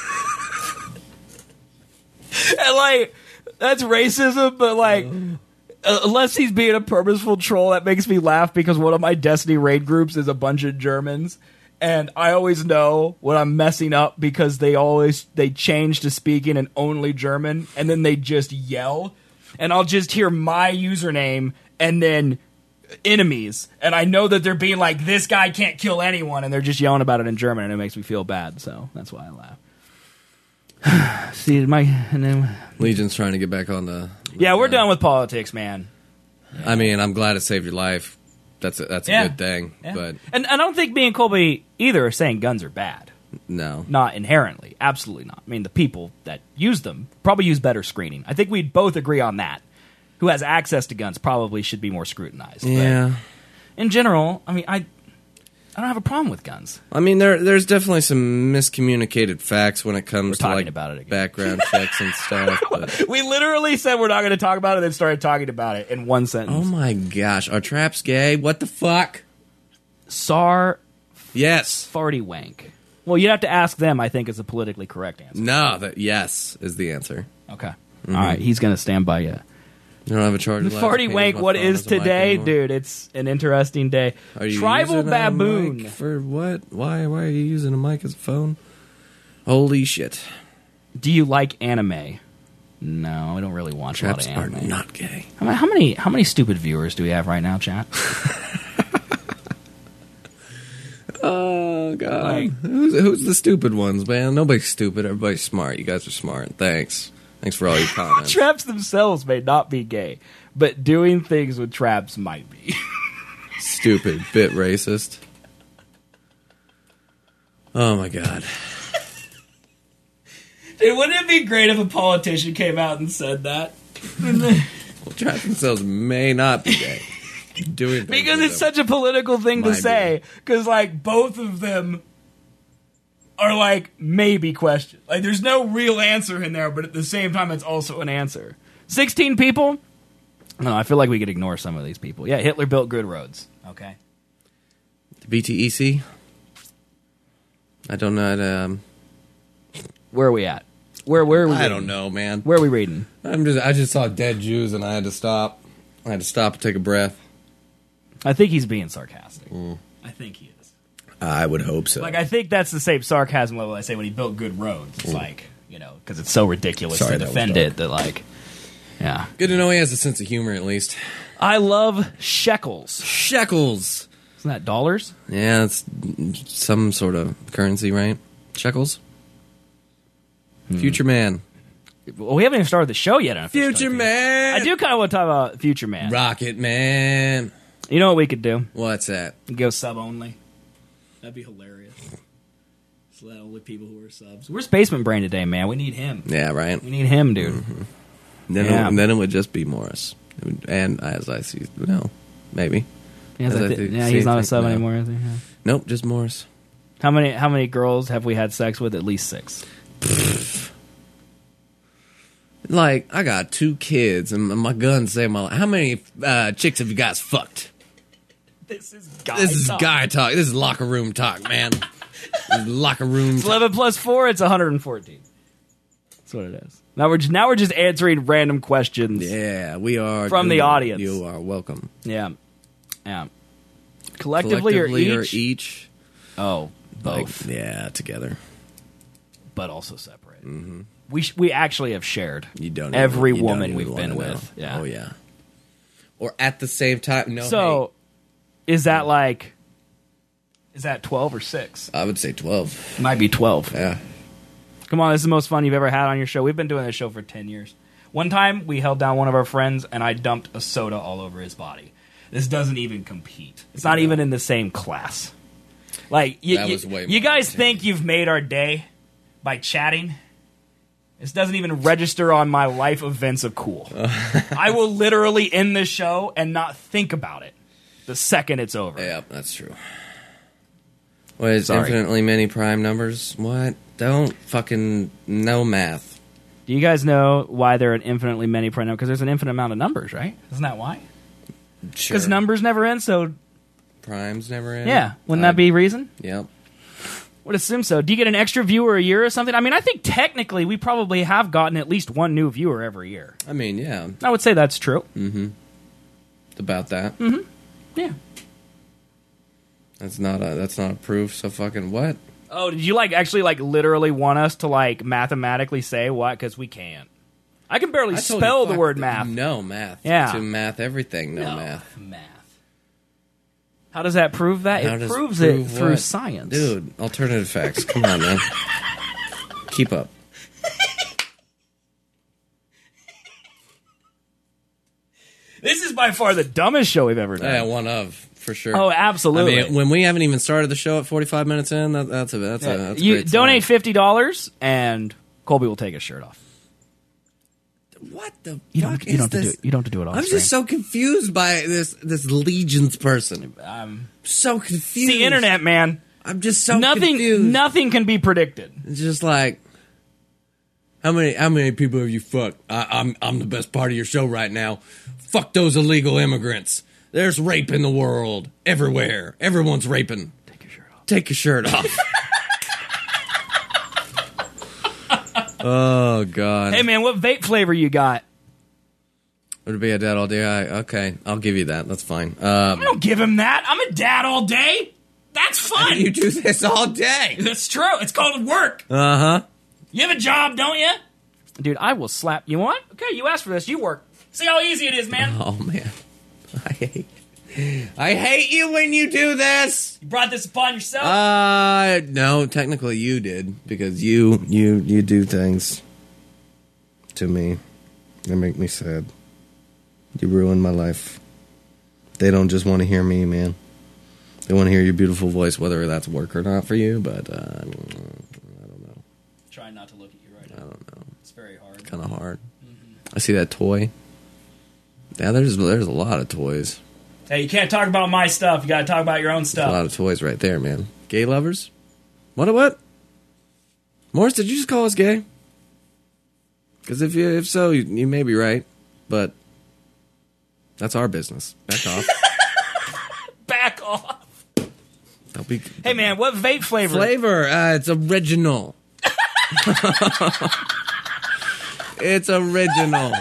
And like, that's racism, but like, uh, unless he's being a purposeful troll, that makes me laugh because one of my Destiny raid groups is a bunch of Germans. and I always know when I'm messing up because they always they change to speaking in only German, and then they just yell, and I'll just hear my username and then enemies, and I know that they're being like, this guy can't kill anyone, and they're just yelling about it in German, and it makes me feel bad, so that's why I laugh. See, my and then Legion's trying to get back on the... yeah, we're done with politics, man. I mean, I'm glad it saved your life. That's a, that's a Yeah. good thing, Yeah. but And I don't think me and Colby either are saying guns are bad. no. Not inherently. Absolutely not. I mean, the people that use them probably use better screening. I think we'd both agree on that. Who has access to guns probably should be more scrutinized. Yeah. But in general, I mean, I I don't have a problem with guns. I mean, there there's definitely some miscommunicated facts when it comes We're to talking like about it again. background checks and stuff. But, We literally said we're not going to talk about it, then started talking about it in one oh sentence. my gosh, are traps gay? What the fuck? Sar Yes. farty wank. Well, you'd have to ask them, I think, is a politically correct answer. No, that yes is the answer. Okay. All right, he's going to stand by you. You don't have a charger. The left? farty Can't wank, use my what phone is as a mic today, anymore? dude? It's an interesting day. Are you Tribal using a baboon. mic for what? Why? Why are you using a mic as a phone? Holy shit! Do you like anime? No, I don't really watch Traps a lot are of anime. not gay. How many, how many how many stupid viewers do we have right now, chat? Oh god, Like- who's, who's the stupid ones, man? Nobody's stupid. Everybody's smart. You guys are smart. Thanks. Thanks for all your comments. Traps themselves may not be gay, but doing things with traps might be. Stupid, bit racist. Oh my god. Dude, wouldn't it be great if a politician came out and said that? Well, traps themselves may not be gay. Doing things Because with it's them. such a political thing to Might be. say. Because, like, both of them are, like, maybe questions. Like, there's no real answer in there, but at the same time, it's also an answer. sixteen people? No, I feel like we could ignore some of these people. Yeah, Hitler built good roads. Okay. B T E C. I don't know. Um, Where are we at? Where, where are we I reading? don't know, man. Where are we reading? I'm just. I just saw dead Jews and I had to stop. I had to stop and take a breath. I think he's being sarcastic. I think he is. I would hope so. Like, I think that's the same sarcasm level I say when he built good roads. It's like, you know, because it's so ridiculous Sorry, to that was defend dark. it that, like, yeah. Good to know he has a sense of humor at least. I love shekels. Shekels. Isn't that dollars? Yeah, it's some sort of currency, right? Shekels. Future man. Well, we haven't even started the show yet. On Official Future Talk. man. I do kind of want to talk about Future Man. Rocket man. You know what we could do? What's that? Go sub only. That'd be hilarious. So that only people who are subs. We're Spaceman Brain today, man. We need him. Yeah, right. We need him, dude. Then, Yeah. it, then it would just be Morris. It would- And as I see, no, maybe. Yeah, As I thi- think- yeah, see he's not a think sub now. anymore. Is he? Yeah. Nope, just Morris. How many? How many girls have we had sex with? At least six. Like, I got two kids, and my guns say my life. How many uh, chicks have you guys fucked? This is guy. This is talk. guy talk. This is locker room talk, man. This is locker room It's talk. eleven plus four. It's one hundred and fourteen. That's what it is. Now we're just, now we're just answering random questions. Yeah, we are. From the doing- audience. You are welcome. Yeah. Yeah. Collectively, Collectively or each? each? Oh, both, Like, yeah, together. but also separate. Mm-hmm. We sh- we actually have shared. You don't. Every even, you don't woman even we've wanna been know. with. Yeah. Oh yeah. Or at the same time. No. So, is that like? Is that twelve or six? hey, I would say twelve. Might be twelve. Yeah. Come on, this is the most fun you've ever had on your show. We've been doing this show for ten years. One time, we held down one of our friends, and I dumped a soda all over his body. This doesn't even compete. It's not even in the same class. Like, you, That you, was way you more guys entertaining. think you've made our day by chatting? This doesn't even register on my life events of cool. I will literally end this show and not think about it the second it's over. Yeah, that's true. What is Sorry. infinitely many prime numbers? What? Don't fucking know math. Do you guys know why there are an infinitely many prime numbers? Because there's an infinite amount of numbers, right? Isn't that why? Sure. Because numbers never end, so Primes never end. yeah. Wouldn't I- that be reason? Yep. Would assume so. Do you get an extra viewer a year or something? I mean, I think technically we probably have gotten at least one new viewer every year. I mean, yeah. I would say that's true. It's about that. Yeah. That's not a that's not a proof. So fucking what? Oh, did you like actually like literally want us to like mathematically say what? Because we can't. I can barely I told spell you, the fuck word th- math. No math. Yeah. To math everything. No, No, math. Math. How does that prove that? How it does proves prove it through what? science. Dude, alternative facts. Come on, man. Keep up. This is by far the dumbest show we've ever done. Yeah, one of for sure. Oh, absolutely. I mean, when we haven't even started the show at forty-five minutes in, that, that's a that's a that's a you great donate sign. fifty dollars, and Colby will take his shirt off. What the You fuck don't, you is don't have to this? do it. You don't have to do it on I'm stream. just so confused by this this Legions person. Um, So confused. it's the internet, man. I'm just so nothing, confused. nothing can be predicted. It's just like, how many how many people have you fucked? I, I'm I'm the best part of your show right now. Fuck those illegal immigrants. There's rape in the world everywhere. Everyone's raping. Take your shirt off. Take your shirt off. Oh God. Hey, man, what vape flavor you got? Would it be a dad all day? I, okay, I'll give you that. That's fine. Um, I don't give him that. I'm a dad all day. That's fun. you do this all day. That's true. It's called work. Uh huh. You have a job, don't you? Dude, I will slap. You want? Okay, you asked for this. You work. See how easy it is, man. Oh man, I hate. I hate you when you do this. You brought this upon yourself. Uh no, technically you did because you you you do things to me that make me sad. You ruined my life. They don't just want to hear me, man. They want to hear your beautiful voice, whether that's work or not for you. But uh, I don't know. Trying not to look at you right now. I don't know. It's very hard. Kind of hard. Mm-hmm. I see that toy. Yeah, there's there's a lot of toys. Hey, you can't talk about my stuff. You got to talk about your own There's a lot stuff. of toys right there, man. Gay lovers? What? What? Morris, did you just call us gay? Because if you, if so, you, you may be right, but that's our business. Back off. Back off. Don't be. Hey, man, what vape flavor? Flavor. Uh, it's original. It's original.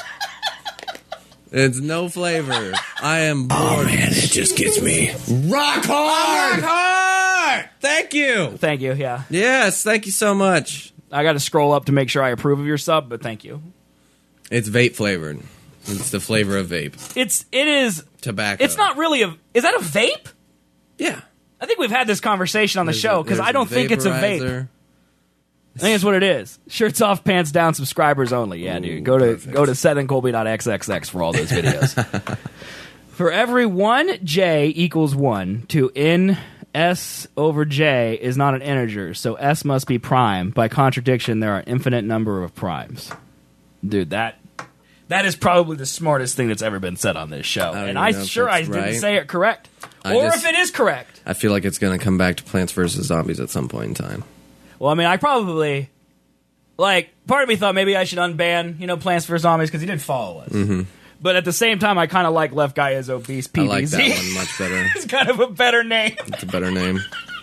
It's no flavor. I am bored. Oh man, it just gets me rock hard. Rock hard. Thank you. Thank you, yeah. Yes, thank you so much. I got to scroll up to make sure I approve of your sub, but thank you. It's vape flavored. It's the flavor of vape. It's, it is, Tobacco. it's not really a, is that a vape? Yeah. I think we've had this conversation on the There's show a- because there's I don't think it's a vape. vaporizer. I think it's what it is. Shirts off, pants down, subscribers only. Yeah, dude. Go to perfect. go to sethen colby dot x x x for all those videos. For every one J equals one to N S over J is not an integer, so S must be prime. By contradiction, there are an infinite number of primes. Dude, that that is probably the smartest thing that's ever been said on this show. don't And even I'm know if sure I that's didn't right. say it correct. I or just- if it is correct. I feel like it's going to come back to Plants versus Zombies at some point in time. Well, I mean, I probably, like, part of me thought maybe I should unban, you know, Plants vs. Zombies because he did follow us. Mm-hmm. But at the same time, I kind of like Left Guy is Obese P I B Z. like that one much better. It's kind of a better name. It's a better name.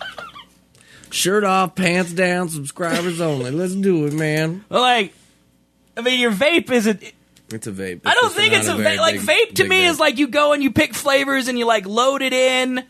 Shirt off, pants down, subscribers only. Let's do it, man. Like, I mean, your vape isn't... It's a vape. I don't just think not it's a very vape. Like, big- vape to big me vape. is like you go and you pick flavors and you, like, load it in.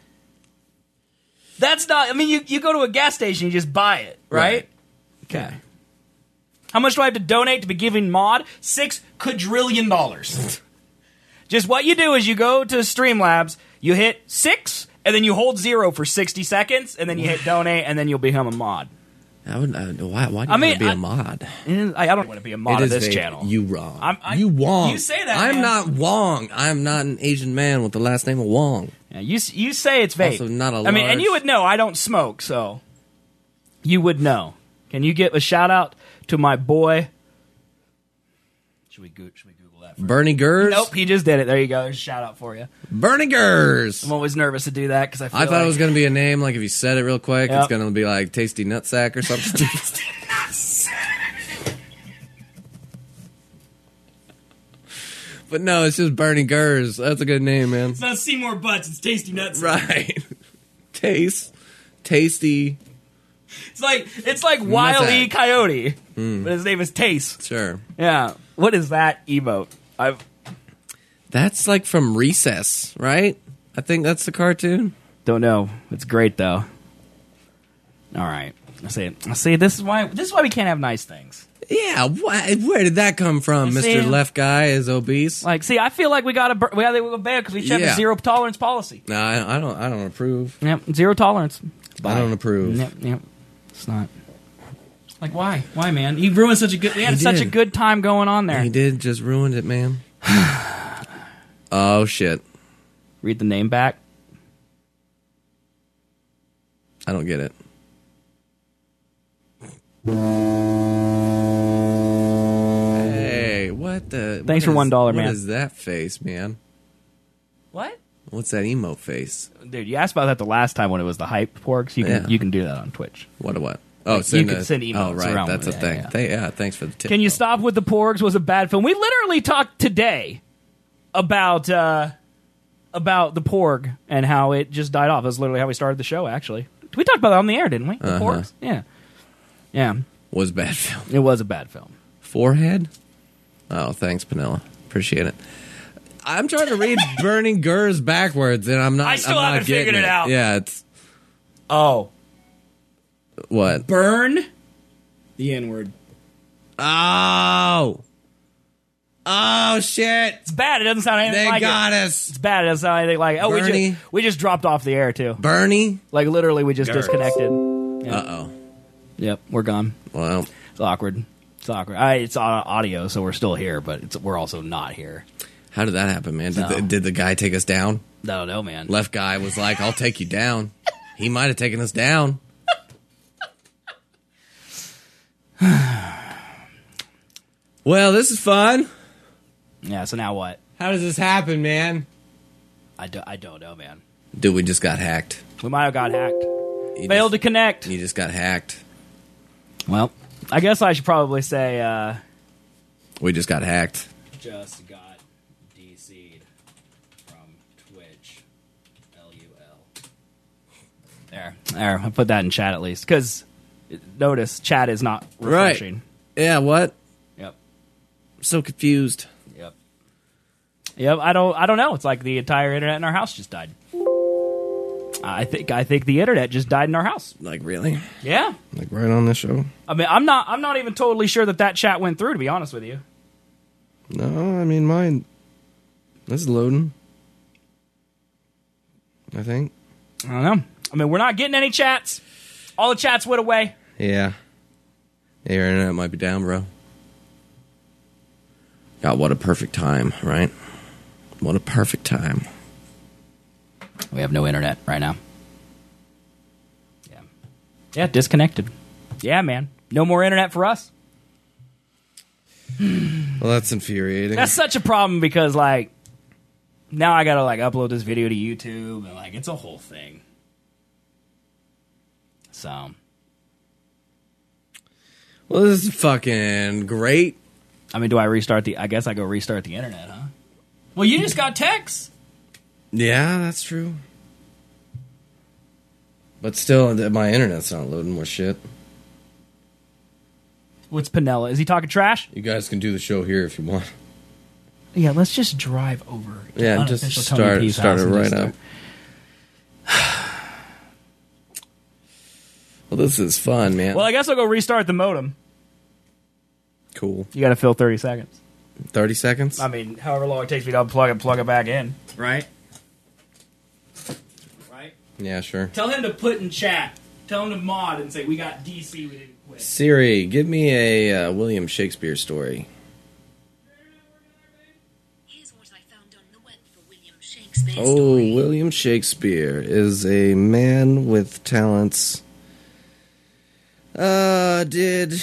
That's not... I mean, you, you go to a gas station, you just buy it, right? Right. Okay. How much do I have to donate to be giving mod? Six quadrillion dollars. Just what you do is you go to Streamlabs, you hit six, and then you hold zero for sixty seconds, and then you hit donate, and then you'll become a mod. I would. I, why? Why do I you mean, want to be I- a mod? I I don't want to be a mod It of is this vape. channel. You wrong. I'm- I- you Wong. you say that, I'm man. not Wong. I'm not an Asian man with the last name of Wong. Yeah, you s- you say it's vape. Also not a I mean, and large- you would know I don't smoke, so you would know. Can you give a shout out to my boy? Should we go- should we Google that? First? Bernie Gers. Nope, he just did it. There you go. There's a shout out for you. Bernie Gers. I'm always nervous to do that because I feel I thought like it was going to be a name, like if you said it real quick, Yep. it's going to be like Tasty Nutsack or something. But no, it's just Bernie Gers. That's a good name, man. It's not Seymour Butts. It's Tasty Nuts. Right. Taste. Tasty. It's like it's like Wile E. Nutsack. Coyote, Hmm. but his name is Taste. Sure. Yeah. What is that emote? I've That's like from Recess, right? I think that's the cartoon. Don't know. It's great though. All right. I see. I see. This is why. This is why we can't have nice things. Yeah, wh- where did that come from? I Mister see. Left Guy is obese. Like, see, I feel like we got to we got to go bad because we should have Yeah. a zero tolerance policy. No, I, I don't. I don't approve. Yep, zero tolerance. I don't approve. Yep, yep. It's not. Like, why? Why, man? You ruined such a good. We had He such did. a good time going on there. He did just ruined it, man. Oh shit! Read the name back. I don't get it. Hey, what the? Thanks what for one dollar, is- man. What is that face, man? What? What's that emo face? Dude, you asked about that the last time when it was the hype porks. You can Yeah. you can do that on Twitch. What a what? Oh, Like, send you can a- send emails Oh, right, around that's a with it, thing. yeah, yeah. Th- yeah, thanks for the tip. Can you stop with the porgs? Was a bad film. We literally talked today about uh, about the porg and how it just died off. That's literally how we started the show. Actually, we talked about that on the air, didn't we? The Uh-huh. porgs. Yeah, yeah. Was bad film. It was a bad film. Forehead? Oh, thanks, Panilla. Appreciate it. I'm trying to read Burning Gurs backwards, and I'm not. I still I'm not haven't getting figured it out. Yeah, it's Oh, what? burn the N word. Oh, oh shit! It's bad. It doesn't sound anything They like got it. us, It's bad. It doesn't sound anything like it. Oh, we Bernie. just we just dropped off the air too. Bernie. Like literally, we just Gers. disconnected. Uh oh. Yep, we're gone. Well, It's awkward. It's awkward. I, it's on audio, so we're still here, but it's, we're also not here. how did that happen, man? Did, No. the, did the guy take us down? I don't know, man. Left guy was like, "I'll take you down." He might have taken us down. Well, this is fun. Yeah. So now what? How does this happen, man? I, do, I don't know, man. Dude, we just got hacked. We might have got hacked. You Failed just, to connect. You just got hacked. Well, I guess I should probably say uh, We just got hacked. just got D C'd from Twitch. L U L. There. There. I put that in chat at least. Because notice, chat is not refreshing. Yeah, what? Yep. I'm so confused. Yep. Yep. I don't. I don't know. It's like the entire internet in our house just died. I think. I think the internet just died in our house. Like, really? Yeah. Like, right on the show? I mean, I'm not. I'm not even totally sure that that chat went through. To be honest with you. No, I mean, mine. This is loading. I think. I don't know. I mean, we're not getting any chats. All the chats went away. Yeah. Yeah, your internet might be down, bro. God, what a perfect time, right? What a perfect time. We have no internet right now. Yeah. Yeah, disconnected. Yeah, man. No more internet for us. Well, that's infuriating. That's such a problem because, like, now I gotta, like, upload this video to YouTube, and, like, it's a whole thing. So. Well, this is fucking great. I mean, do I restart the... I guess I go restart the internet, huh? Well, you just got texts. Yeah, that's true. But still, th- my internet's not loading more shit. What's Pinella? Is he talking trash? You guys can do the show here if you want. Yeah, let's just drive over. to Yeah, just unofficial Tony start P's start house it and right just up. Well, this is fun, man. Well, I guess I'll go restart the modem. Cool. You got to fill thirty seconds. thirty seconds? I mean, however long it takes me to unplug it, plug it back in. Right? Right? Yeah, sure. Tell him to put in chat. Tell him to mod and say, we got D C, we didn't quit. Siri, give me a uh, William Shakespeare story. Here's what I found on the web for William Shakespeare Oh, story. William Shakespeare is a man with talents. Uh, did...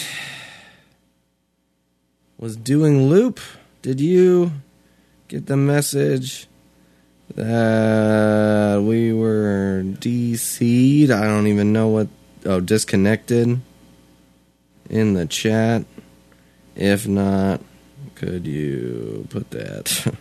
Was doing loop? Did you get the message that we were D C'd? I don't even know what... Oh, disconnected in the chat. If not, could you put that?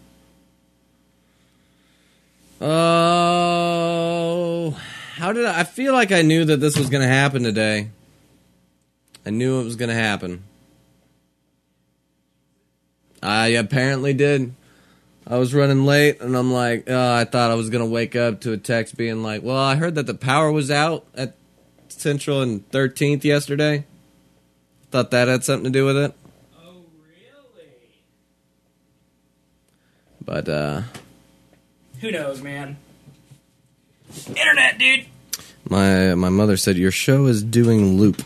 Oh, how did I... I feel like I knew that this was going to happen today. I knew it was going to happen. I apparently did. I was running late, and I'm like, oh, I thought I was going to wake up to a text being like, well, I heard that the power was out at Central and thirteenth yesterday. Thought that had something to do with it. Oh, really? But, uh... who knows, man? Internet, dude! My, my mother said, your show is doing loop.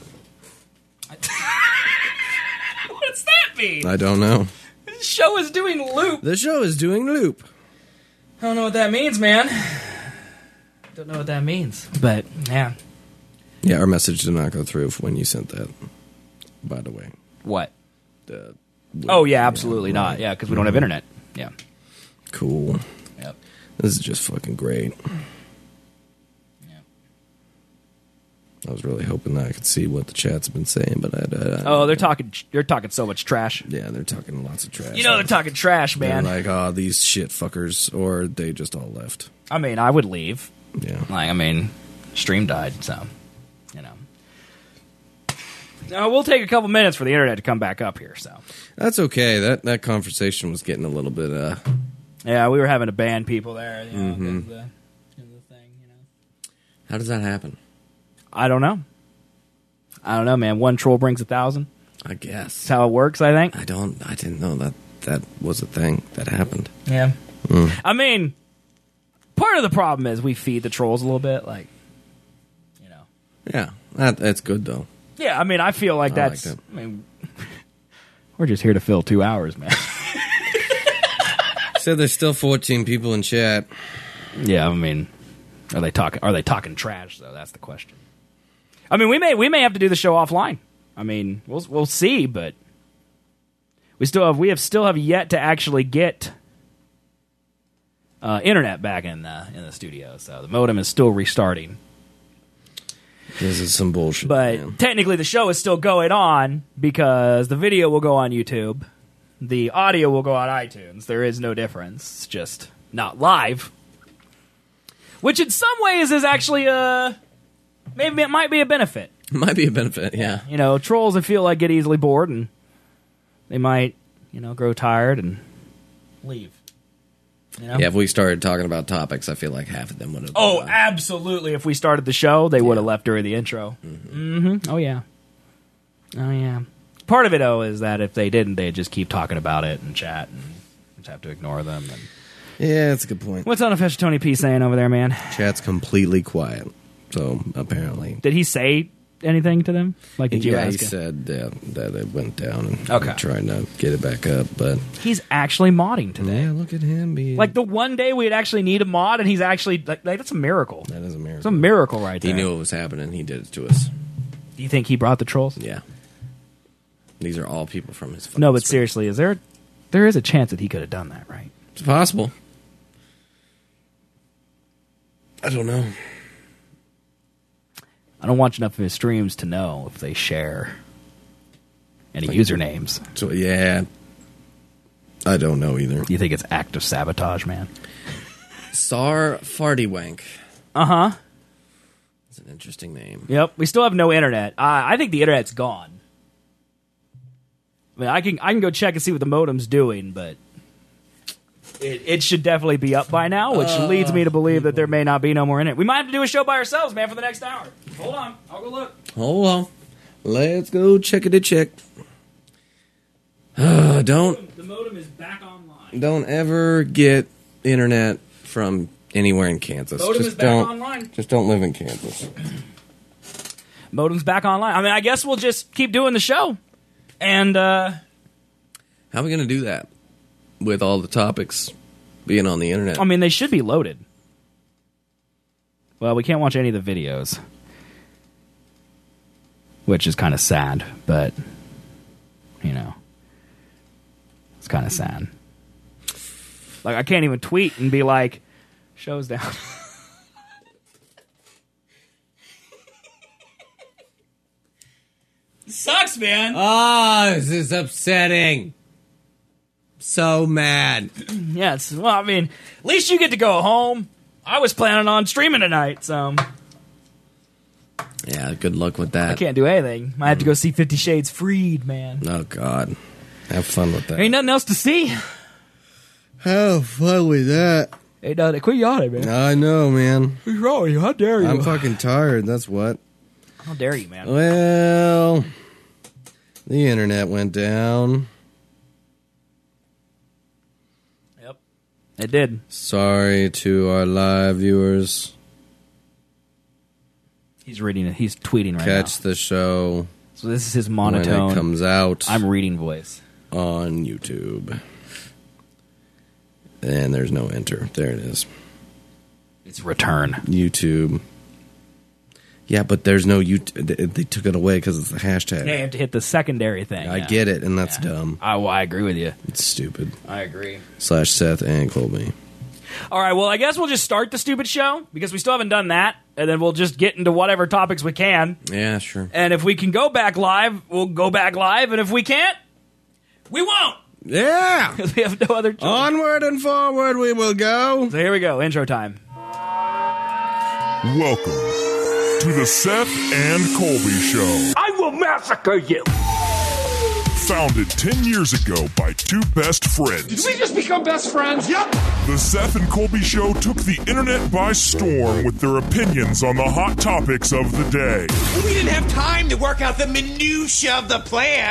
What's that mean? I don't know. The show is doing loop. The show is doing loop. I don't know what that means, man. Don't know what that means. But, yeah. Yeah, our message did not go through when you sent that, by the way. What? The Oh, yeah, absolutely yeah, not. Right. Yeah, because we don't have internet. Yeah. Cool. Yep. This is just fucking great. Yep. I was really hoping that I could see what the chat's been saying, but I... I, I oh, they're talking They're talking so much trash. Yeah, they're talking lots of trash. You know they're talking trash, man. They're like, oh, these shit fuckers, or they just all left. I mean, I would leave. Yeah. Like, I mean, stream died, so... You know, now we'll take a couple minutes for the internet to come back up here. So that's okay. That that conversation was getting a little bit. Uh, yeah, we were having to ban people there. You know, mm-hmm. the, the thing. You know, how does that happen? I don't know. I don't know, man. One troll brings a thousand. I guess that's how it works. I think. I don't. I didn't know that that was a thing that happened. Yeah. Mm. I mean, part of the problem is we feed the trolls a little bit, like. Yeah, that, that's good, though. Yeah, I mean, I feel like I that's... like that. I mean, we're just here to fill two hours, man. Said there's still fourteen people in chat. Yeah, I mean, are they talking Are they talking trash, though? That's the question. I mean, we may we may have to do the show offline. I mean, we'll we'll see, but we still have we have still have yet to actually get uh, internet back in the, in the studio, so the modem is still restarting. This is some bullshit. But man. Technically the show is still going on because the video will go on YouTube. The audio will go on iTunes. There is no difference. It's just not live. Which in some ways is actually a... Maybe it might be a benefit. It might be a benefit, yeah. You know, trolls I feel like get easily bored and they might, you know, grow tired and leave. You know? Yeah, if we started talking about topics, I feel like half of them would have... Oh, uh, absolutely. If we started the show, they would have yeah. left during the intro. Mm-hmm. Mm-hmm. Oh, yeah. Oh, yeah. Part of it, though, is that if they didn't, they'd just keep talking about it and chat and just have to ignore them. And... Yeah, that's a good point. What's Unofficial Tony P saying over there, man? Chat's completely quiet, so apparently... Did he say anything to them? Like, did you yeah, ask he him? said yeah, that it went down and okay. trying to get it back up, but... He's actually modding today. Yeah, look at him. Be... Like, the one day we'd actually need a mod, and he's actually... Like, like, that's a miracle. That is a miracle. It's a miracle right there. He knew what was happening. He did it to us. Do you think he brought the trolls? Yeah. These are all people from his... No, but screen. Seriously, is there... There is a chance that he could have done that, right? It's possible. I don't know. I don't watch enough of his streams to know if they share any like, usernames. So yeah, I don't know either. You think it's active sabotage, man? Sar Fartywank. Uh huh. It's an interesting name. Yep. We still have no internet. Uh, I think the internet's gone. I mean, I can I can go check and see what the modem's doing, but it, it should definitely be up by now, which uh, leads me to believe that there may not be no more in it. We might have to do a show by ourselves, man, for the next hour. Hold on. I'll go look. Hold on. Let's go check it a check. Uh, don't. The modem is back online. Don't ever get internet from anywhere in Kansas. Modem just is back don't, online. Just don't live in Kansas. Modem's back online. I mean, I guess we'll just keep doing the show. And, uh... how are we going to do that? With all the topics being on the internet. I mean, they should be loaded. Well, we can't watch any of the videos. Which is kind of sad, but, you know, it's kind of sad. Like, I can't even tweet and be like, show's down. Sucks, man. Oh, this is upsetting. So mad. Yes. Well, I mean, at least you get to go home. I was planning on streaming tonight, so... Yeah, good luck with that. I can't do anything. I have to go see Fifty Shades Freed, man. Oh, God. Have fun with that. Ain't nothing else to see. How fun with that? Hey, Dad, quit yawning, man. I know, man. What's wrong with you? How dare you? I'm fucking tired. That's what. How dare you, man? Well, the internet went down. Yep. It did. Sorry to our live viewers. He's reading it. He's tweeting right Catch now. the show. So this is his monotone. When it comes out. I'm reading voice. On YouTube. And there's no enter. There it is. It's return. YouTube. Yeah, but there's no YouTube. They took it away because it's the hashtag. Yeah, you have to hit the secondary thing. I yeah. get it, and that's yeah. dumb. I, well, I agree with you. It's stupid. I agree. Slash Seth and Colby. All right, well, I guess we'll just start the stupid show because we still haven't done that, and then we'll just get into whatever topics we can. Yeah, sure. And if we can go back live, we'll go back live, and if we can't, we won't. Yeah! Because we have no other choice. Onward and forward we will go. So here we go, intro time. Welcome to the Seth and Colby Show. I will massacre you! Founded ten years ago by two best friends. Did we just become best friends? Yep! The Seth and Colby Show took the internet by storm with their opinions on the hot topics of the day. We didn't have time to work out the minutia of the plan.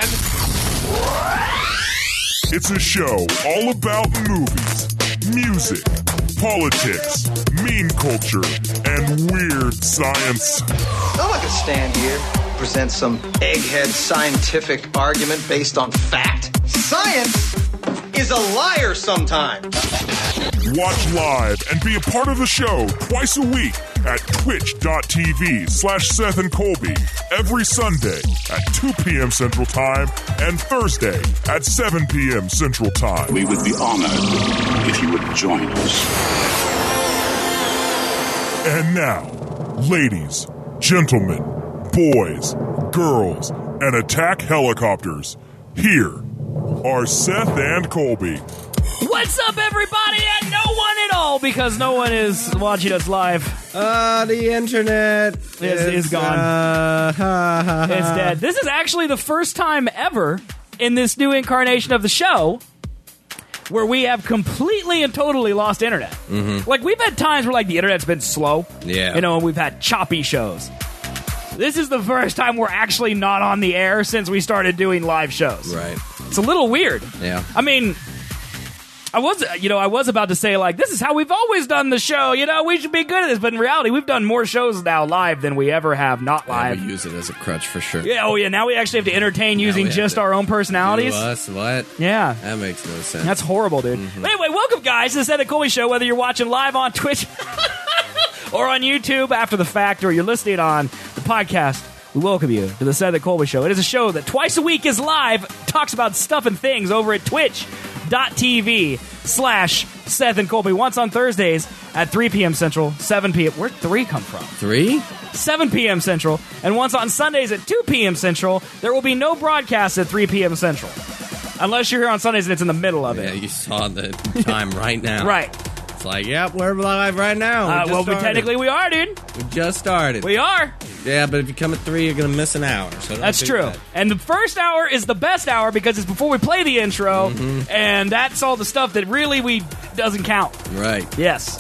It's a show all about movies, music, politics, meme culture, and weird science. I'm not going to stand here and present some egghead scientific argument based on fact. Science is a liar sometimes. Watch live and be a part of the show twice a week at twitch.tv slash Seth and Colby every Sunday at two p.m. Central Time and Thursday at seven p.m. Central Time. We would be honored if you would join us. And now, ladies, gentlemen, boys, girls, and attack helicopters, here are Seth and Colby. What's up, everybody, and no one at all, because no one is watching us live. Uh, the internet is, is gone. Uh, ha, ha, ha. It's dead. This is actually the first time ever in this new incarnation of the show where we have completely and totally lost internet. Mm-hmm. Like, we've had times where, like, the internet's been slow. Yeah. You know, and we've had choppy shows. This is the first time we're actually not on the air since we started doing live shows. Right. It's a little weird. Yeah. I mean, I was, you know, I was about to say, like, this is how we've always done the show. You know, we should be good at this. But in reality, we've done more shows now live than we ever have not live. Yeah, we use it as a crutch for sure. Yeah, oh yeah, now we actually have to entertain using just our own personalities. Do us, what? Yeah. That makes no sense. That's horrible, dude. Mm-hmm. But anyway, welcome, guys, to the Seth and Colby Show, whether you're watching live on Twitch or on YouTube after the fact, or you're listening on the podcast. We welcome you to the Seth and Colby Show. It is a show that twice a week is live, talks about stuff and things over at twitch.tv slash Seth and Colby. Once on Thursdays at three p.m. Central, seven p.m. Where'd three come from? Three? seven p.m. Central. And once on Sundays at two p.m. Central, there will be no broadcast at three p.m. Central. Unless you're here on Sundays and it's in the middle of it. Yeah, you saw the time right now. Right. It's like, yep, we're live right now. We Uh, just well, started. technically we are, dude. We just started. We are. Yeah, but if you come at three, you're going to miss an hour. So don't That's do true. that. And the first hour is the best hour because it's before we play the intro, Mm-hmm. and that's all the stuff that really we doesn't count. Right. Yes.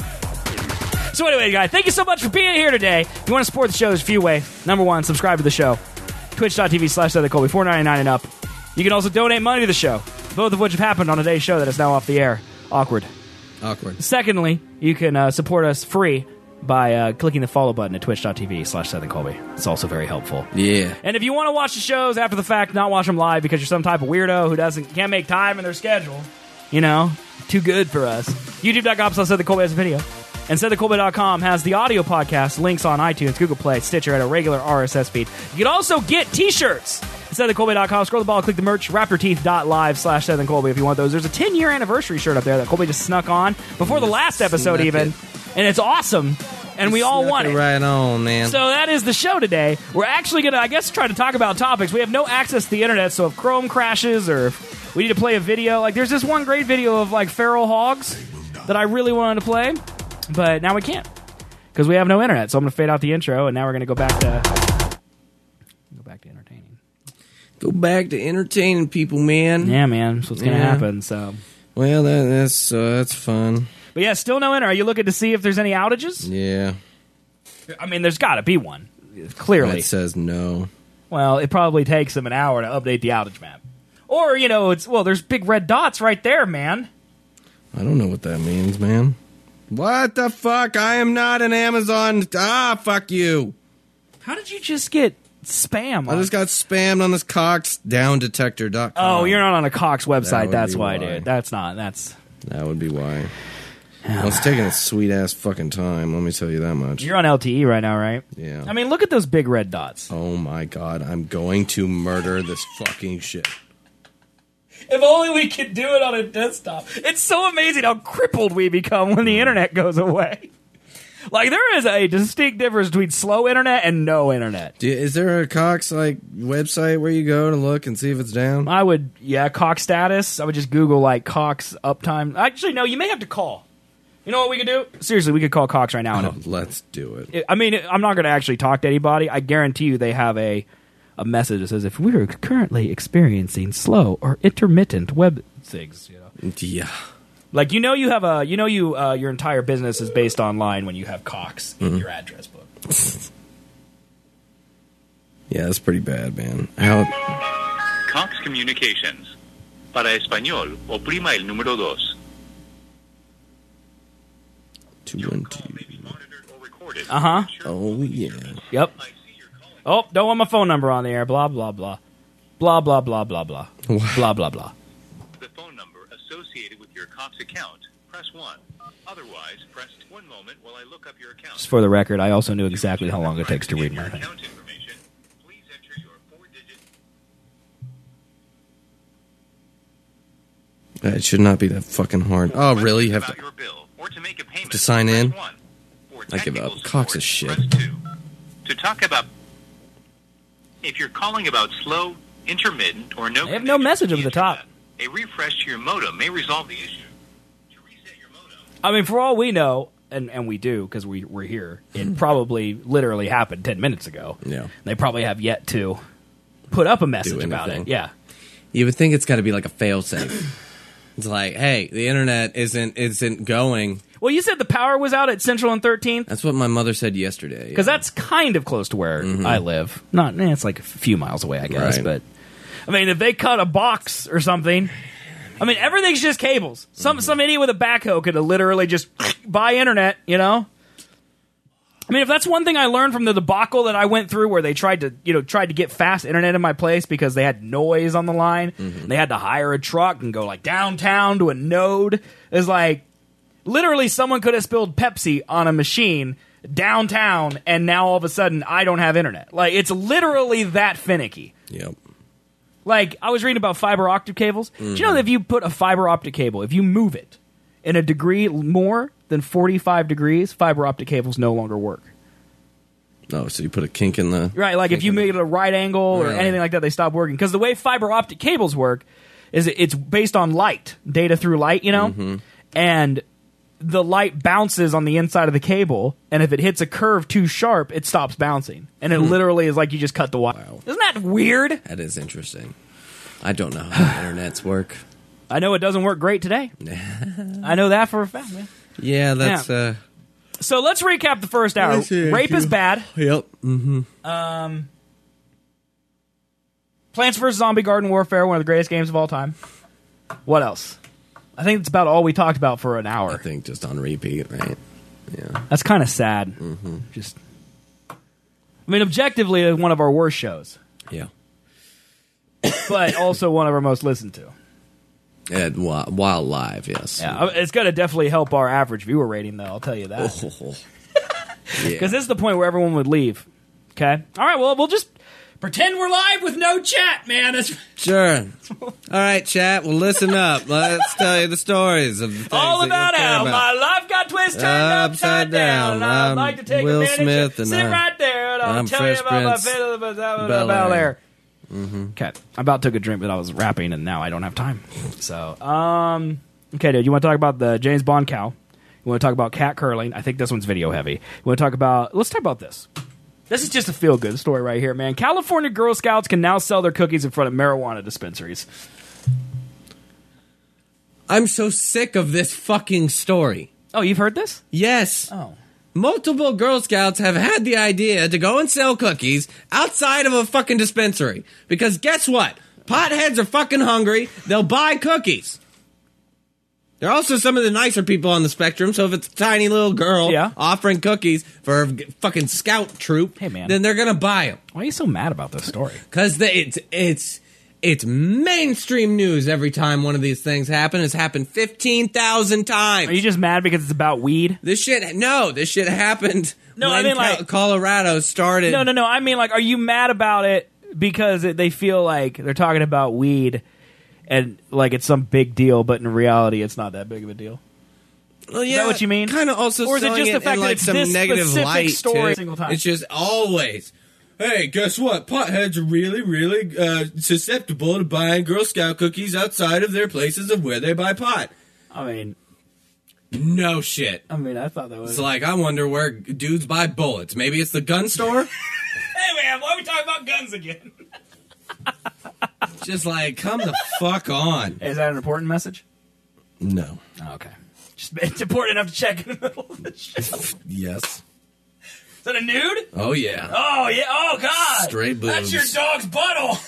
So anyway, guys, thank you so much for being here today. If you want to support the show, there's a few ways. Number one, subscribe to the show. Twitch.tv slash Seth and Colby, four ninety-nine and up. You can also donate money to the show, both of which have happened on today's show that is now off the air. Awkward. Awkward. Secondly, you can uh, support us free by uh, clicking the follow button at twitch.tv slash Seth and Colby. It's also very helpful. Yeah. And if you want to watch the shows after the fact, not watch them live because you're some type of weirdo who doesn't can't make time in their schedule, you know, too good for us. YouTube.com slash Seth and Colby has a video. And Seth and Colby dot com has the audio podcast, links on iTunes, Google Play, Stitcher, and a regular R S S feed. You can also get t-shirts at Seth and Colby dot com. Scroll the ball, click the merch, raptorteeth.live slash Seth and Colby if you want those. There's a ten-year anniversary shirt up there that Colby just snuck on before the last episode Snuck even. it. And it's awesome. And we all Snuck want it. Right on, man. So that is the show today. We're actually going to, I guess, try to talk about topics. We have no access to the internet, so if Chrome crashes or if we need to play a video, like there's this one great video of like feral hogs that I really wanted to play, but now we can't because we have no internet. So I'm going to fade out the intro, and now we're going to go back to go back to entertaining. Go back to entertaining people, man. Yeah, man. That's what's going to Yeah. happen. So Well, that, that's uh, that's fun. But yeah, still no internet. Are you looking to see if there's any outages? Yeah. I mean, there's got to be one. Clearly. It says no. Well, it probably takes them an hour to update the outage map. Or, you know, it's well, there's big red dots right there, man. I don't know what that means, man. What the fuck? I am not an Amazon. Ah, fuck you. How did you just get spam? I just got spammed on this cox down detector dot com. Oh, you're not on a Cox website. That That's would be why, why. dude. That's not. That's. That would be why. Well, it's taking a sweet ass fucking time. Let me tell you that much. You're on L T E right now, right? Yeah. I mean, look at those big red dots. Oh my god, I'm going to murder this fucking shit. If only we could do it on a desktop. It's so amazing how crippled we become when the internet goes away. Like, there is a distinct difference between slow internet and no internet. Do you, is there a Cox like website where you go to look and see if it's down? I would, yeah, Cox status. I would just Google, like, Cox uptime. Actually, no, you may have to call. You know what we could do? Seriously, we could call Cox right now. Oh, And let's do it. I mean, I'm not going to actually talk to anybody. I guarantee you they have a a message that says, if we are currently experiencing slow or intermittent web sigs, you know. Yeah. Like, you know you have a, you know you, uh, your entire business is based online when you have Cox in Mm-hmm. your address book. Yeah, that's pretty bad, man. How... Cox Communications. Para español, oprima el número dos. Two one two. Uh-huh. Oh, yeah. Yep. Oh, don't want my phone number on the air. Blah, blah, blah. Blah, blah, blah, blah, blah. Blah, blah, blah. The phone number associated with your Cox account, press one. Otherwise, press one moment while I look up your account. Just for the record, I also knew exactly how long it takes to read my thing. Account information. Please enter your four-digit. It should not be that fucking hard. Oh, really? You have About to, your bill or to make a payment, to sign in? press one. For I give technical up. Cox support, is shit. press two. To talk about if you're calling about slow, intermittent, or no They have no connection message to up at the top. internet, a refresh to your modem may resolve the issue. To reset your modem, I mean, for all we know, and, and we do because we, we're here, it probably literally happened ten minutes ago. Yeah. They probably have yet to put up a message Do about it. anything. Yeah. You would think it's got to be like a failsafe. It's like, hey, the internet isn't isn't going. Well, you said the power was out at Central and thirteenth? That's what my mother said yesterday. Because yeah. that's kind of close to where I live. Not, eh, it's like a few miles away, I guess. Right. But I mean, if they cut a box or something, I mean, everything's just cables. Some some idiot with a backhoe could have literally just buy internet. You know. I mean, if that's one thing I learned from the debacle that I went through, where they tried to, you know, tried to get fast internet in my place because they had noise on the line, Mm-hmm. they had to hire a truck and go like downtown to a node. Is like literally someone could have spilled Pepsi on a machine downtown, and now all of a sudden I don't have internet. Like, it's literally that finicky. Yep. Like, I was reading about fiber optic cables. Do you know that if you put a fiber optic cable, if you move it in a degree more than forty-five degrees, fiber optic cables no longer work. Oh, so you put a kink in the Right, like if you make it a right angle or Really? anything like that, they stop working. Because the way fiber optic cables work is it- it's based on light, data through light, you know? Mm-hmm. And the light bounces on the inside of the cable, and if it hits a curve too sharp, it stops bouncing. And it literally is like you just cut the wire. Wow. Isn't that weird? That is interesting. I don't know how internets work. I know it doesn't work great today. I know that for a fact, man. Yeah, that's Yeah. uh So let's recap the first hour. Let's see, Rape thank is you. bad. Yep. Mm-hmm. Um, Plants versus. Zombie Garden Warfare, one of the greatest games of all time. What else? I think that's about all we talked about for an I hour. think just on repeat, right? Yeah. That's kind of sad. Mm-hmm. Just, I mean, objectively, it's one of our worst shows, Yeah. but also one of our most listened to. And while, while live, yes. Yeah, it's going to definitely help our average viewer rating, though. I'll tell you that. Oh. Because Yeah. this is the point where everyone would leave. Okay. All right. Well, we'll just pretend we're live with no chat, man. That's Sure. All right, chat. Well, listen up. Let's tell you the stories of the things all that about you care how about. my life got twisted upside, Upside down. down. And I'd I'm like to take Will advantage Smith of and sit I'm- right there, and I'll I'm tell Fresh you about my Prince fit of the Bel-Air. Bel-Air. Okay, I about took a drink, but I was rapping, and now I don't have time. So, um, okay, dude, you want to talk about the James Bond cow? You want to talk about cat curling? I think this one's video heavy. You want to talk about? Let's talk about this. This is just a feel good story right here, man. California Girl Scouts can now sell their cookies in front of marijuana dispensaries. I'm so sick of this fucking story. Oh, you've heard this? Yes. Oh. Multiple Girl Scouts have had the idea to go and sell cookies outside of a fucking dispensary. Because guess what? Potheads are fucking hungry. They'll buy cookies. There are also some of the nicer people on the spectrum, so if it's a tiny little girl Yeah. offering cookies for a fucking scout troop, Hey, man. then they're going to buy them. Why are you so mad about this story? Because it's, it's, it's mainstream news every time one of these things happen. It's happened fifteen thousand times. Are you just mad because it's about weed? This shit, no, this shit happened No, when I mean, Col- like- Colorado started. No, no, no. I mean, like, are you mad about it because it, they feel like they're talking about weed and, like, it's some big deal, but in reality, it's not that big of a deal? Well, yeah, Is that what you mean? Kind of also Or is it selling just the fact in, that like, it's some this negative specific light story to every it. single time? It's just always, hey, guess what? Potheads are really, really uh, susceptible to buying Girl Scout cookies outside of their places of where they buy pot. I mean, No shit. I mean, I thought that was... It's like, I wonder where dudes buy bullets. Maybe it's the gun store? Hey, man, why are we talking about guns again? Just like, come the fuck on. Is that an important message? No. Oh, okay. Just it's important enough to check in the middle of the show. Yes. Is that a nude? Oh, yeah. Oh, yeah. Oh, God. Straight That's boobs. your dog's butthole.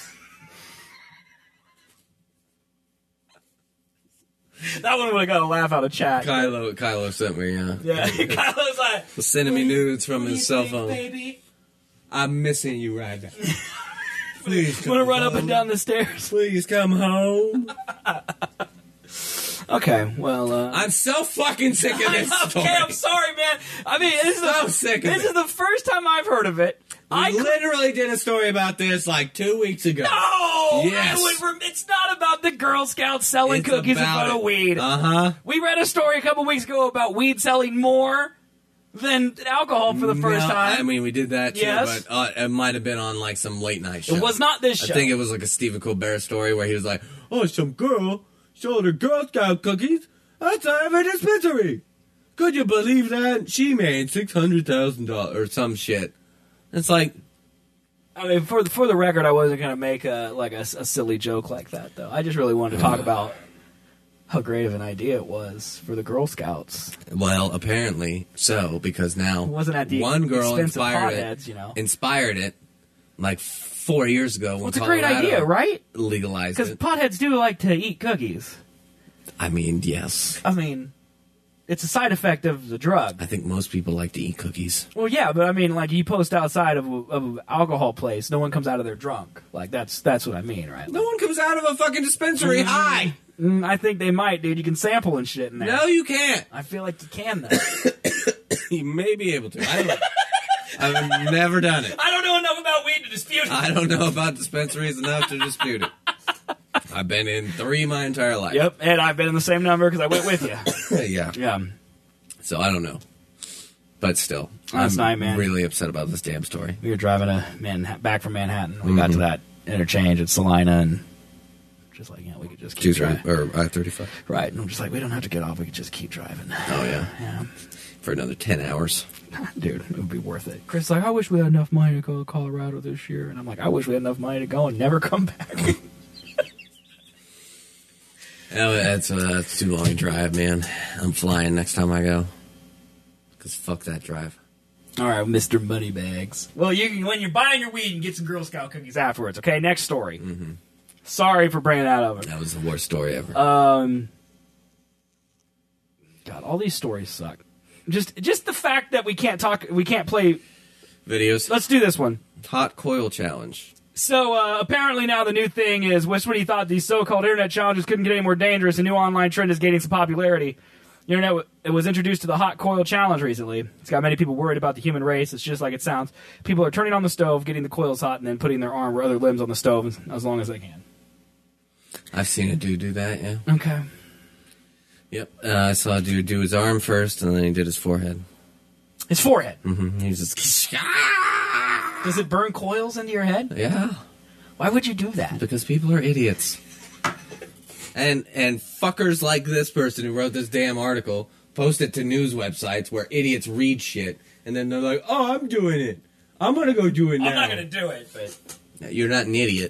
That one would have got a laugh out of chat. Kylo, Kylo sent me, yeah. Yeah, Kylo's like... Sending me nudes from his cell phone. Baby? I'm missing you right now. Please come Want to run home. up and down the stairs? Please come home. Okay, well, uh... I'm so fucking sick of this story. Okay, I'm sorry, man. I mean, this is So the, sick of This it. is the first time I've heard of it. We I literally did a story about this like two weeks ago. No! Yes. I would rem- it's not about the Girl Scouts selling It's cookies in about front of it. weed. Uh-huh. We read a story a couple weeks ago about weed selling more than alcohol for the first No, time. I mean, we did that too, Yes. but uh, it might have been on like some late night show. It was not this show. I think it was like a Stephen Colbert story where he was like, oh, some girl sold her Girl Scout cookies outside of a dispensary. Could you believe that? She made six hundred thousand dollars or some shit. It's like... I mean, for the, for the record, I wasn't going to make a like a, a silly joke like that, though. I just really wanted to talk about how great of an idea it was for the Girl Scouts. Well, apparently so, because now It wasn't at the one girl expense of inspired potheads, it, you know. inspired it like four years ago when Well, it's a great Colorado idea, right? legalized Because it. potheads do like to eat cookies. I mean, yes. I mean, it's a side effect of the drug. I think most people like to eat cookies. Well, yeah, but I mean, like you post outside of, a, of an alcohol place, no one comes out of there drunk. Like that's that's what I mean, right? No one comes out of a fucking dispensary high. Mm, I think they might, dude. You can sample and shit in there. No, you can't. I feel like you can though. You may be able to. I don't know. I've never done it. I don't know enough about weed to dispute it. I don't know about dispensaries enough to dispute it. I've been in three my entire life. Yep, and I've been in the same number because I went with you. Yeah. Yeah. So I don't know. But still, Last I'm night, man. really upset about this damn story. We were driving to Man- back from Manhattan. We got to that interchange at Salina and just like, yeah, we could just keep Two driving. or I thirty-five. Right, and I'm just like, we don't have to get off. We could just keep driving. Oh yeah. Yeah. For another ten hours. Dude, it would be worth it. Chris is like, I wish we had enough money to go to Colorado this year. And I'm like, I wish we had enough money to go and never come back. Oh, that's, uh, that's too long a drive, man. I'm flying next time I go. Because fuck that drive. All right, Mister Moneybags. Well, you can, when you're buying your weed, and get some Girl Scout cookies afterwards. Okay, next story. Mm-hmm. Sorry for bringing that over. That was the worst story ever. Um, God, all these stories suck. Just, just the fact that we can't talk, we can't play Videos. Let's do this one. Hot coil challenge. So uh, apparently now the new thing is, just when he thought these so-called internet challenges couldn't get any more dangerous, a new online trend is gaining some popularity. The internet it was introduced to the hot coil challenge recently. It's got many people worried about the human race. It's just like it sounds. People are turning on the stove, getting the coils hot, and then putting their arm or other limbs on the stove as long as they can. I've seen a dude do that, yeah. Okay. Yep. Uh, I saw a dude do his arm first, and then he did his forehead. His forehead? Mm-hmm. He was just... Does it burn coils into your head? Yeah. Why would you do that? Because people are idiots. And and fuckers like this person who wrote this damn article post it to news websites where idiots read shit, and then they're like, oh, I'm doing it. I'm going to go do it now. I'm not going to do it, but... You're not an idiot.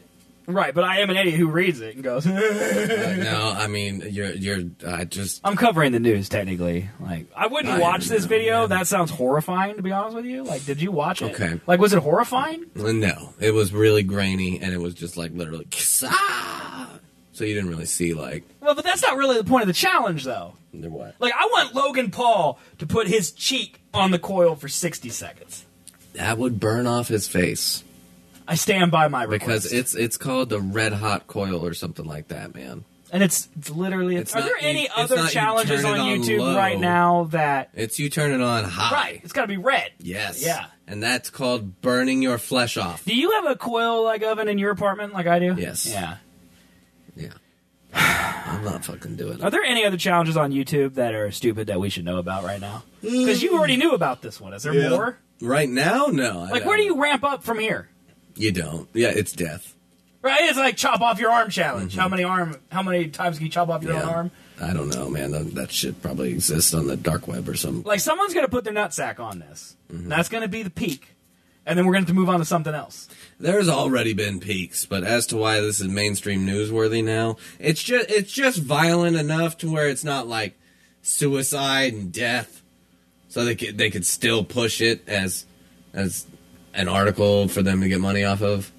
Right, but I am an idiot who reads it and goes. uh, no, I mean you're you're. I just. I'm covering the news technically. Like I wouldn't I watch this know, video. man. That sounds horrifying. To be honest with you, like, did you watch it? Okay. Like, was it horrifying? No, it was really grainy, and it was just like literally. Ah! So you didn't really see like. Well, but that's not really the point of the challenge, though. What? Like, I want Logan Paul to put his cheek on the coil for sixty seconds. That would burn off his face. I stand by my request. Because it's it's called the red hot coil or something like that, man. And it's, it's literally... It's are not there you- any it's other not you challenges turn on, it on YouTube low. right now that... It's you turn it on high. Right, it's got to be red. Yes. Yeah. And that's called burning your flesh off. Do you have a coil like oven in your apartment like I do? Yes. Yeah. Yeah. I'm not fucking doing Are it. there any other challenges on YouTube that are stupid that we should know about right now? Because you already knew about this one. Is there Yeah. more? Right now, no. I Like, where do don't. you ramp up from here? You don't. Yeah, it's death. Right, it's like chop off your arm challenge. How many arm? How many times can you chop off your Yeah. own arm? I don't know, man. That, that shit probably exists on the dark web or something. Like, someone's gonna put their nutsack on this. That's gonna be the peak, and then we're gonna have to move on to something else. There's already been peaks, but as to why this is mainstream newsworthy now, it's just it's just violent enough to where it's not like suicide and death, so they could they could still push it as as an article for them to get money off of.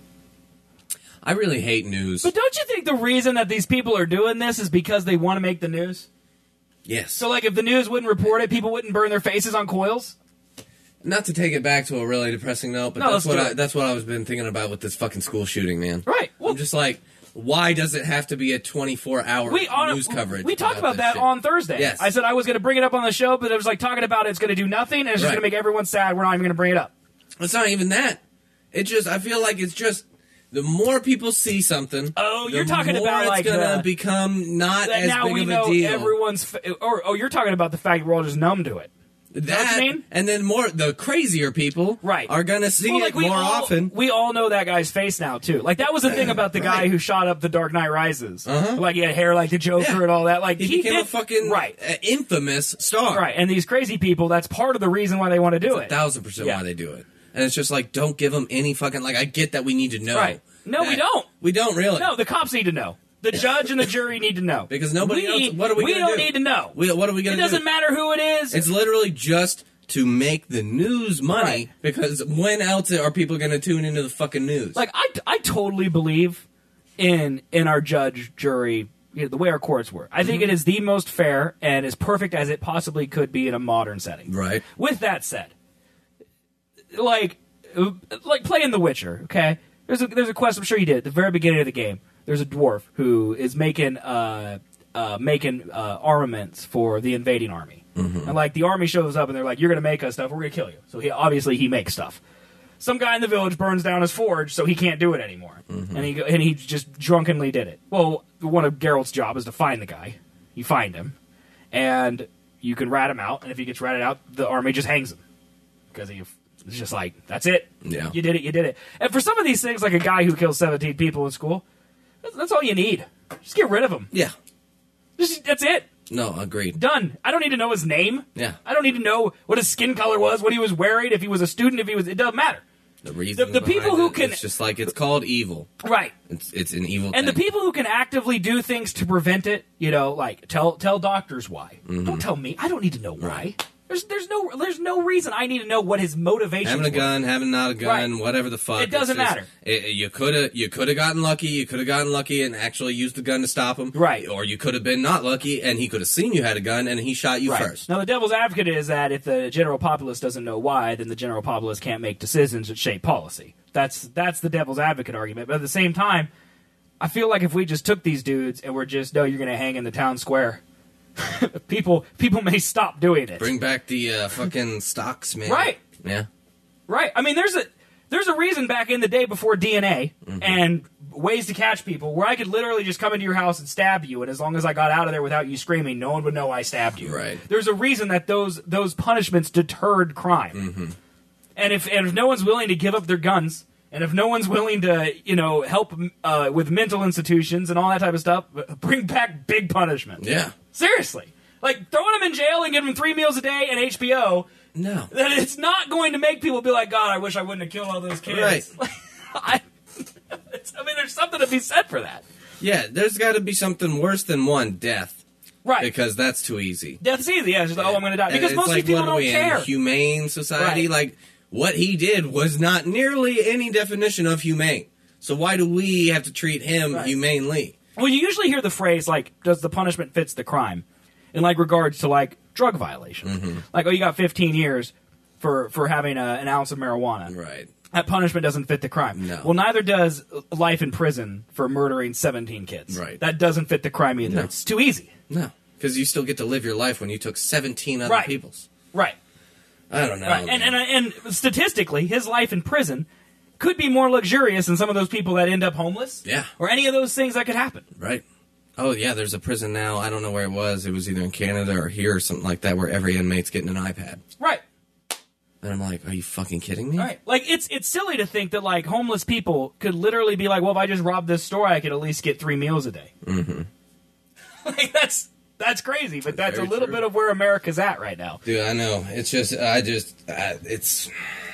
I really hate news. But don't you think the reason that these people are doing this is because they want to make the news? Yes. So, like, if the news wouldn't report it, people wouldn't burn their faces on coils? Not to take it back to a really depressing note, but No, that's let's what do I, it. that's what I was been thinking about with this fucking school shooting, man. Right. Well, I'm just like, why does it have to be a twenty-four hour we on, news coverage? We talked about this that shit? on Thursday. Yes. I said I was going to bring it up on the show, but it was like talking about it, it's going to do nothing, and it's just Right. going to make everyone sad. We're not even going to bring it up. It's not even that. It just, I feel like it's just, the more people see something, Oh, the you're talking more about, it's like, gonna the- become not That as now big we of a know deal. everyone's. Fa- or oh, you're talking about the fact we're all just numb to it. that, what you mean? and then more, the crazier people Right. are gonna see Well, it like, we more all, often. We all know that guy's face now too. Like that was the thing about the guy Right. who shot up the Dark Knight Rises. Uh-huh. Like he had hair like the Joker Yeah. and all that. Like He, he, became did a fucking right, uh, infamous star. right. And these crazy people. That's part of the reason why they want to do A it. thousand percent Yeah. why they do it. And it's just like, don't give them any fucking, like, I get that we need to know. Right. No, we that- don't. We don't really. No, the cops need to know. The judge and the jury need to know Because nobody we, else, what are we, we gonna don't do? need to know. We, what are we It gonna do? doesn't matter who it is. It's literally just to make the news money, Right. because when else are people going to tune into the fucking news? Like I, I totally believe in in our judge jury, you know, the way our courts work. I think it is the most fair and as perfect as it possibly could be in a modern setting. Right. With that said, like uh, like playing The Witcher, okay? There's a there's a quest. I'm sure you did at the very beginning of the game. There's a dwarf who is making uh uh making uh armaments for the invading army. And like the army shows up and they're like, "You're gonna make us stuff. We're gonna kill you." So he obviously he makes stuff. Some guy in the village burns down his forge, so he can't do it anymore. And he go- and he just drunkenly did it. Well, one of Geralt's job is to find the guy. You find him, and you can rat him out. And if he gets ratted out, the army just hangs him because he it's just like that's it. Yeah. You did it. You did it. And for some of these things, like a guy who kills seventeen people in school, that's, that's all you need. Just get rid of him. yeah. Just, that's it. No, agreed. Done. I don't need to know his name. Yeah. I don't need to know what his skin color was, what he was wearing, if he was a student, if he was. It doesn't matter. The reason the people who can- it's just like, it's called evil. Right. It's it's an evil And the thing. people who can actively do things to prevent it, you know, like tell tell doctors why. Mm-hmm. Don't tell me. I don't need to know why. There's there's no there's no reason I need to know what his motivation. Having a gun, having not a gun, Right. whatever the fuck. It doesn't it's just- matter. It, you could have you could have gotten lucky. You could have gotten lucky and actually used the gun to stop him. Right. Or you could have been not lucky and he could have seen you had a gun and he shot you Right. first. Now the devil's advocate is that if the general populace doesn't know why, then the general populace can't make decisions that shape policy. That's that's the devil's advocate argument. But at the same time, I feel like if we just took these dudes and we're just no, you're going to hang in the town square. people people may stop doing it. Bring back the uh, fucking stocks, man. Right. Yeah. Right. I mean, there's a there's a reason back in the day before D N A Mm-hmm. and ways to catch people where I could literally just come into your house and stab you, and as long as I got out of there without you screaming, no one would know I stabbed you. Right. There's a reason that those those punishments deterred crime. Mm-hmm. And if and if no one's willing to give up their guns, and if no one's willing to, you know, help uh, with mental institutions and all that type of stuff, bring back big punishment. Yeah. Seriously. Like, throwing them in jail and giving them three meals a day and H B O, No. that it's not going to make people be like, God, I wish I wouldn't have killed all those kids. Right. I, it's, I mean, there's something to be said for that. Yeah, there's got to be something worse than one, death. Right. Because that's too easy. Death's easy. Yeah, it's just, oh, I'm going to die. Because It's most like, people what are don't we care. in, humane society? Right. Like, what he did was not nearly any definition of humane. So why do we have to treat him Right. humanely? Well, you usually hear the phrase, like, does the punishment fits the crime? In, like, regards to, like, drug violation. Mm-hmm. Like, oh, you got fifteen years for, for having a, an ounce of marijuana. Right. That punishment doesn't fit the crime. No. Well, neither does life in prison for murdering seventeen kids. Right. That doesn't fit the crime either. No. It's too easy. No. Because you still get to live your life when you took seventeen other Right. people's. Right. I don't know. Right. And, and and statistically, his life in prison could be more luxurious than some of those people that end up homeless. Yeah. Or any of those things that could happen. Right. Oh, yeah, there's a prison now. I don't know where it was. It was either in Canada or here or something like that where every inmate's getting an iPad. Right. And I'm like, are you fucking kidding me? Right. Like, it's it's silly to think that, like, homeless people could literally be like, well, if I just rob this store, I could at least get three meals a day. Mm-hmm. Like, that's that's crazy, but that's Very a little true. bit of where America's at right now. Dude, I know. It's just, I just, I, it's...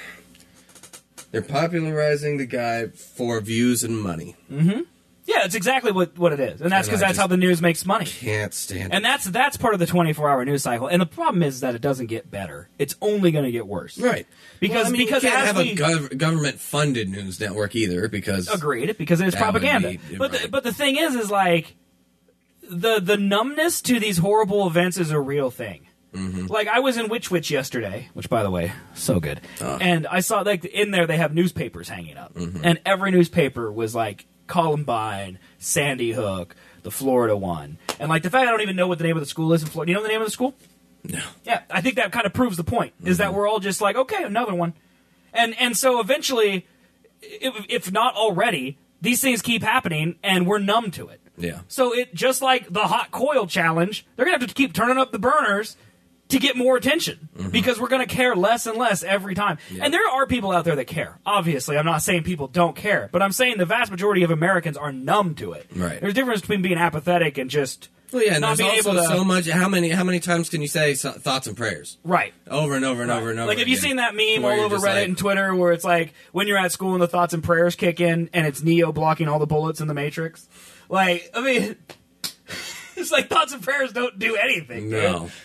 They're popularizing the guy for views and money. Mm-hmm. Yeah, it's exactly what, what it is. And that's And because I that's just how the news makes money. Can't stand And it. that's that's part of the twenty-four hour news cycle. And the problem is that it doesn't get better. It's only going to get worse. Right. Because Well, I mean, because you can't as have we a gov- government-funded news network either because... agreed, because it's That would propaganda. be- but the, right. but the thing is, is like the the numbness to these horrible events is a real thing. Mm-hmm. Like, I was in Witch Witch yesterday, which, by the way, so good. Oh. And I saw, like, in there they have newspapers hanging up. Mm-hmm. And every newspaper was, like, Columbine, Sandy Hook, the Florida one. And, like, the fact I don't even know what the name of the school is in Florida. Do you know the name of the school? No. Yeah, I think that kind of proves the point, is that we're all just like, okay, another one. And and so eventually, if, if not already, these things keep happening, and we're numb to it. Yeah. So it just like the hot coil challenge, they're going to have to keep turning up the burners to get more attention Mm-hmm. because we're going to care less and less every time. Yeah. And there are people out there that care. Obviously, I'm not saying people don't care, but I'm saying the vast majority of Americans are numb to it. Right. There's a difference between being apathetic and just Well, yeah, and not there's being also able to. so much... How many How many times can you say so, thoughts and prayers? Right. Over and over and over and over Like, have you again, seen that meme where all you're over just Reddit like, and Twitter where it's like when you're at school and the thoughts and prayers kick in and it's Neo blocking all the bullets in the Matrix? Like, I mean, it's like thoughts and prayers don't do anything. No. man.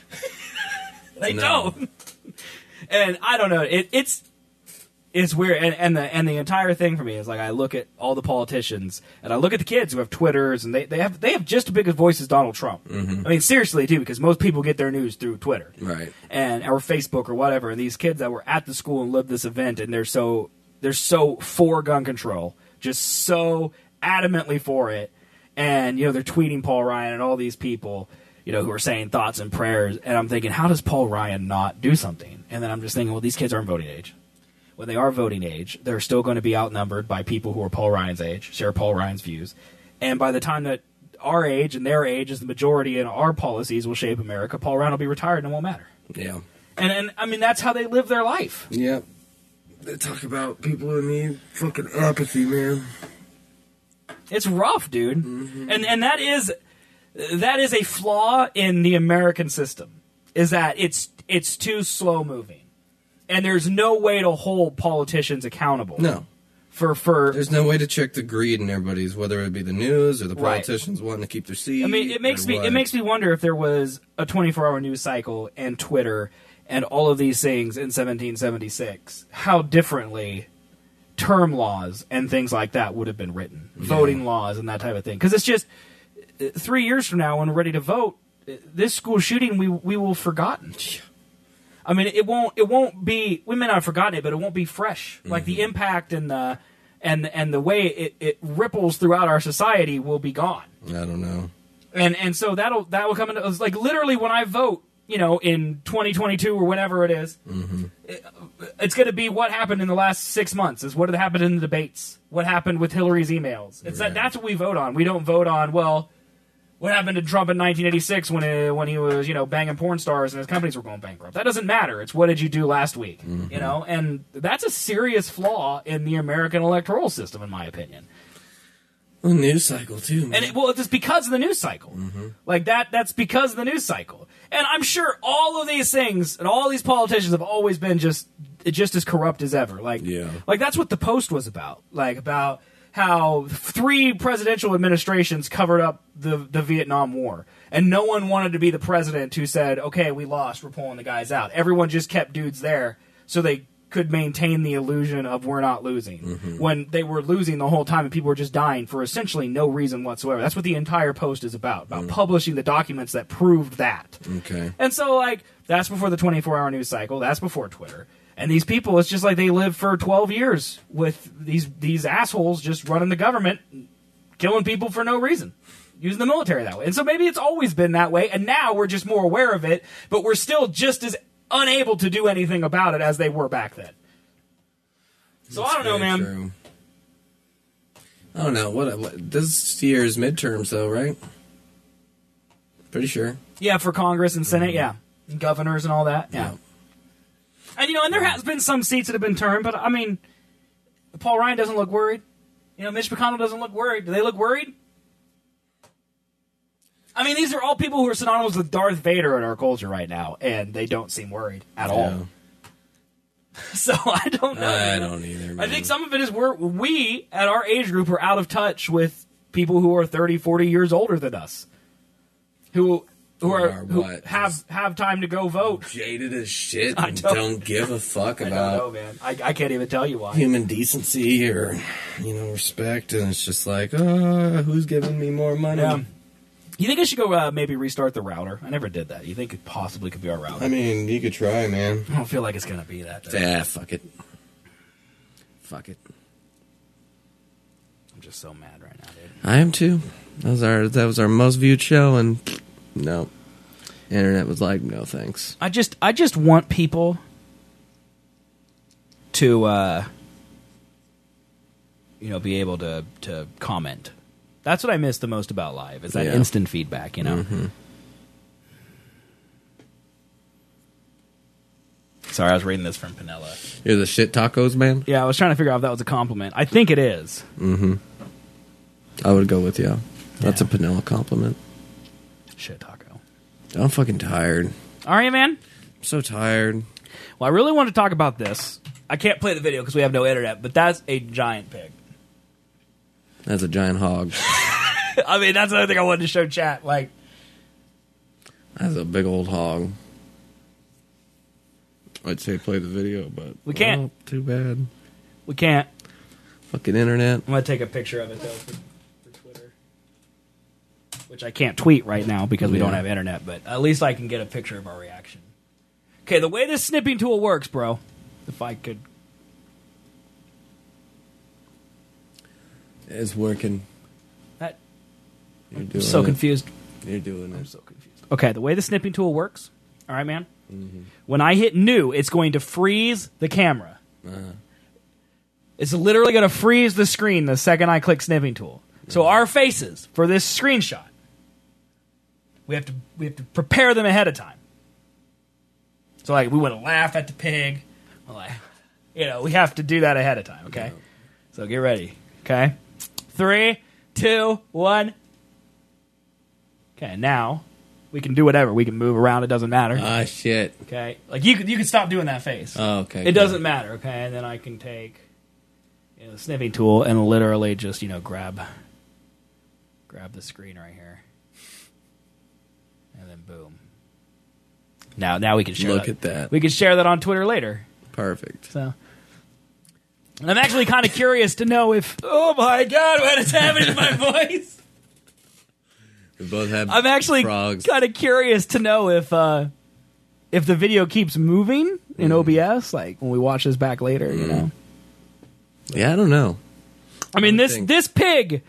They No. don't. And I don't know. It, it's it's weird. And, and the and the entire thing for me is like I look at all the politicians and I look at the kids who have Twitters and they, they have they have just as big a voice as Donald Trump. Mm-hmm. I mean, seriously, too, because most people get their news through Twitter Right. and or Facebook or whatever. And these kids that were at the school and lived this event, and they're so they're so for gun control, just so adamantly for it. And you know they're tweeting Paul Ryan and all these people, you know, who are saying thoughts and prayers. And I'm thinking, how does Paul Ryan not do something? And then I'm just thinking, well, these kids aren't voting age. When they are voting age, they're still going to be outnumbered by people who are Paul Ryan's age, share Paul Ryan's views. And by the time that our age and their age is the majority and our policies will shape America, Paul Ryan will be retired and it won't matter. Yeah. And, and I mean, that's how they live their life. Yeah. They talk about people who need fucking apathy, man. It's rough, dude. Mm-hmm. And and that is that is a flaw in the American system. Is that it's it's too slow moving. And there's no way to hold politicians accountable. No. For for There's no way to check the greed in everybody's, whether it be the news or the Right. politicians wanting to keep their seat. I mean, it makes or me what. it makes me wonder if there was a twenty-four hour news cycle and Twitter and all of these things in seventeen seventy-six, how differently term laws and things like that would have been written, Yeah. voting laws and that type of thing. Because it's just uh, three years from now, when we're ready to vote, uh, this school shooting we we will have forgotten. I mean, it won't it won't be. We may not have forgotten it, but it won't be fresh. Like the impact and the and and the way it, it ripples throughout our society will be gone. I don't know. And and so that'll that will come into it's like literally when I vote, you know, in twenty twenty-two or whenever it is, Mm-hmm. it, it's going to be what happened in the last six months. Is what had happened in the debates, what happened with Hillary's emails. It's that that's what we vote on. We don't vote on well, what happened to Trump in nineteen eighty-six when it, when he was you know banging porn stars and his companies were going bankrupt. That doesn't matter. It's what did you do last week, Mm-hmm. you know, and that's a serious flaw in the American electoral system, in my opinion. Well, news cycle too, man. And it, well, it's because of the news cycle. Like that, that's because of the news cycle. And I'm sure all of these things and all these politicians have always been just just as corrupt as ever. Like, Yeah. like that's what the Post was about. Like about how three presidential administrations covered up the, the Vietnam War. And no one wanted to be the president who said, okay, we lost, we're pulling the guys out. Everyone just kept dudes there so they could maintain the illusion of we're not losing. Mm-hmm. When they were losing the whole time and people were just dying for essentially no reason whatsoever. That's what the entire post is about, about mm. publishing the documents that proved that. Okay. And so, like, that's before the twenty-four hour news cycle. That's before Twitter. And these people, it's just like they lived for twelve years with these these assholes just running the government, killing people for no reason, using the military that way. And so maybe it's always been that way, and now we're just more aware of it, but we're still just as unable to do anything about it as they were back then. So That's I don't know, man. True. I don't know. What, what this year's midterms, though, right? Pretty sure. Yeah, for Congress and Senate, mm-hmm. yeah. And governors and all that, yeah. yeah. And, you know, and there has been some seats that have been turned, but, I mean, Paul Ryan doesn't look worried. You know, Mitch McConnell doesn't look worried. Do they look worried? I mean, these are all people who are synonymous with Darth Vader in our culture right now, and they don't seem worried at all. Yeah. So I don't know. I don't either, man. I think some of it is we're, we, at our age group, are out of touch with people who are thirty, forty years older than us. Who who are, are who have, have time to go vote. Jaded as shit and don't, don't give a fuck about I don't know, man. I, I can't even tell you why. Human decency or, you know, respect, and it's just like, uh, who's giving me more money? Yeah. You think I should go uh, maybe restart the router? I never did that. You think it possibly could be our router? I mean, you could try, man. I don't feel like it's going to be that. Though. Yeah, fuck it. Fuck it. I'm just so mad right now, dude. I am too. That was our that was our most viewed show, and no, internet was like, no thanks. I just I just want people to uh, you know be able to to comment. That's what I miss the most about live, is that yeah. instant feedback, you know? Mm-hmm. Sorry, I was reading this from Pinella. You're the shit tacos man? Yeah, I was trying to figure out if that was a compliment. I think it is. Mm-hmm. I would go with you. That's yeah. a Pinella compliment. Shit taco. I'm fucking tired. Are you, man? I'm so tired. Well, I really want to talk about this. I can't play the video because we have no internet, but that's a giant pig. That's a giant hog. I mean, that's another thing I wanted to show chat. Like, that's a big old hog. I'd say play the video, but we can't. Well, too bad. We can't. Fucking internet. I'm gonna take a picture of it though for, for Twitter, which I can't tweet right now because we yeah. don't have internet. But at least I can get a picture of our reaction. Okay, the way this snipping tool works, bro. If I could. It's working. That You're doing I'm so it. confused. You're doing I'm it. so confused. Okay, the way the snipping tool works, all right, man? Mm-hmm. When I hit new, it's going to freeze the camera. Uh-huh. It's literally going to freeze the screen the second I click snipping tool. So our faces for this screenshot, we have to we have to prepare them ahead of time. So like we want to laugh at the pig, like you know, we have to do that ahead of time. Okay, yeah. So get ready. Okay. Three, two, one. Okay, now we can do whatever. We can move around. It doesn't matter. Ah, shit. Okay, like you could you could stop doing that face. Oh, okay. It good. doesn't matter. Okay, and then I can take you know, the snipping tool and literally just you know grab grab the screen right here, and then boom. Now, now we can share. Look that. at that. We can share that on Twitter later. Perfect. So. And I'm actually kind of curious to know if... Oh, my God, what is happening to my voice? We both have I'm actually frogs. kind of curious to know if uh, if the video keeps moving in mm. O B S, like when we watch this back later, mm. you know? Yeah, I don't know. I mean, this, this pig...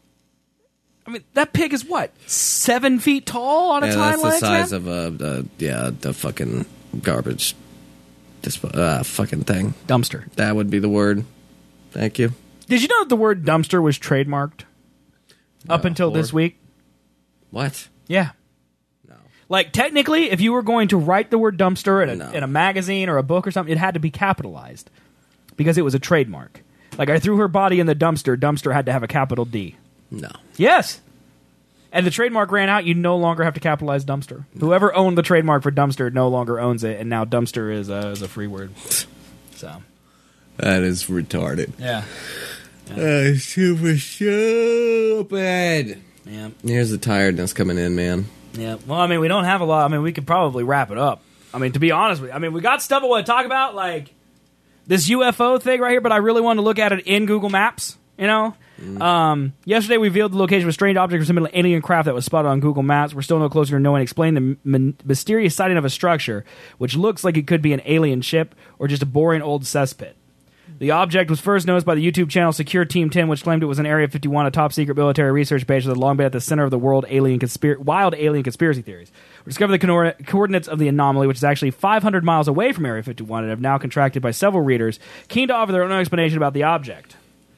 I mean, that pig is what? Seven feet tall on its yeah, hind legs, that's the size man? of a... Uh, yeah, the fucking garbage... Disp- uh, fucking thing. Dumpster. That would be the word. Thank you. Did you know that the word dumpster was trademarked No, up until or? this week? What? Yeah. No. Like, technically, if you were going to write the word dumpster in a, No. in a magazine or a book or something, it had to be capitalized because it was a trademark. Like, I threw her body in the dumpster. Dumpster had to have a capital D. No. Yes. And the trademark ran out, you no longer have to capitalize dumpster. Whoever owned the trademark for dumpster no longer owns it, and now dumpster is a, is a free word. So that is retarded. Yeah. Uh, super stupid. Yeah. Here's the tiredness coming in, man. Yeah. Well, I mean, we don't have a lot. I mean, we could probably wrap it up. I mean, to be honest with you, I mean, we got stuff I want to talk about, like this U F O thing right here, but I really wanted to look at it in Google Maps, you know? Mm. Um, yesterday, we revealed the location of a strange object resembling an alien craft that was spotted on Google Maps. We're still no closer to knowing explain the m- mysterious sighting of a structure, which looks like it could be an alien ship or just a boring old cesspit. The object was first noticed by the YouTube channel Secure Team ten, which claimed it was an Area fifty-one, a top-secret military research base that had long been at the center of the world alien conspir- wild alien conspiracy theories. We discovered the co- coordinates of the anomaly, which is actually five hundred miles away from Area fifty-one, and have now contracted by several readers keen to offer their own explanation about the object.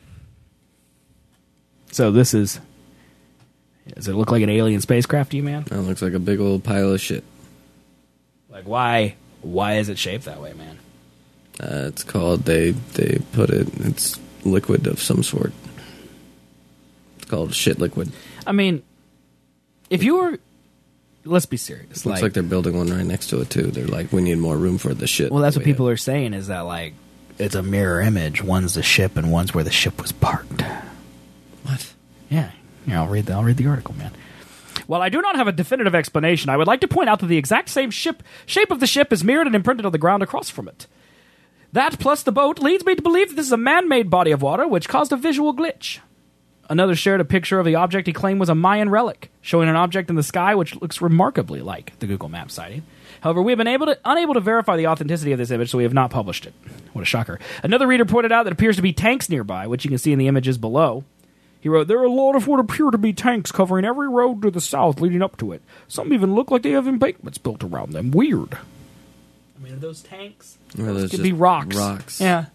So this is... Does it look like an alien spacecraft to you, man? That looks like a big old pile of shit. Like, why? Why is it shaped that way, man? Uh, it's called, they they put it, it's liquid of some sort. It's called shit liquid. I mean, if you were, let's be serious. It looks like, like they're building one right next to it, too. They're like, we need more room for the shit. Well, that's that what people have. are saying, is that, like, it's a mirror image. One's the ship and one's where the ship was parked. What? Yeah. Yeah, I'll read the, I'll read the article, man. While I do not have a definitive explanation, I would like to point out that the exact same ship shape of the ship is mirrored and imprinted on the ground across from it. That, plus the boat, leads me to believe that this is a man-made body of water which caused a visual glitch. Another shared a picture of the object he claimed was a Mayan relic, showing an object in the sky which looks remarkably like the Google Maps sighting. However, we have been able to, unable to verify the authenticity of this image, so we have not published it. What a shocker. Another reader pointed out that it appears to be tanks nearby, which you can see in the images below. He wrote, there are a lot of what appear to be tanks covering every road to the south leading up to it. Some even look like they have embankments built around them. Weird. I mean, are those tanks? Well, those could be rocks. Rocks. Yeah.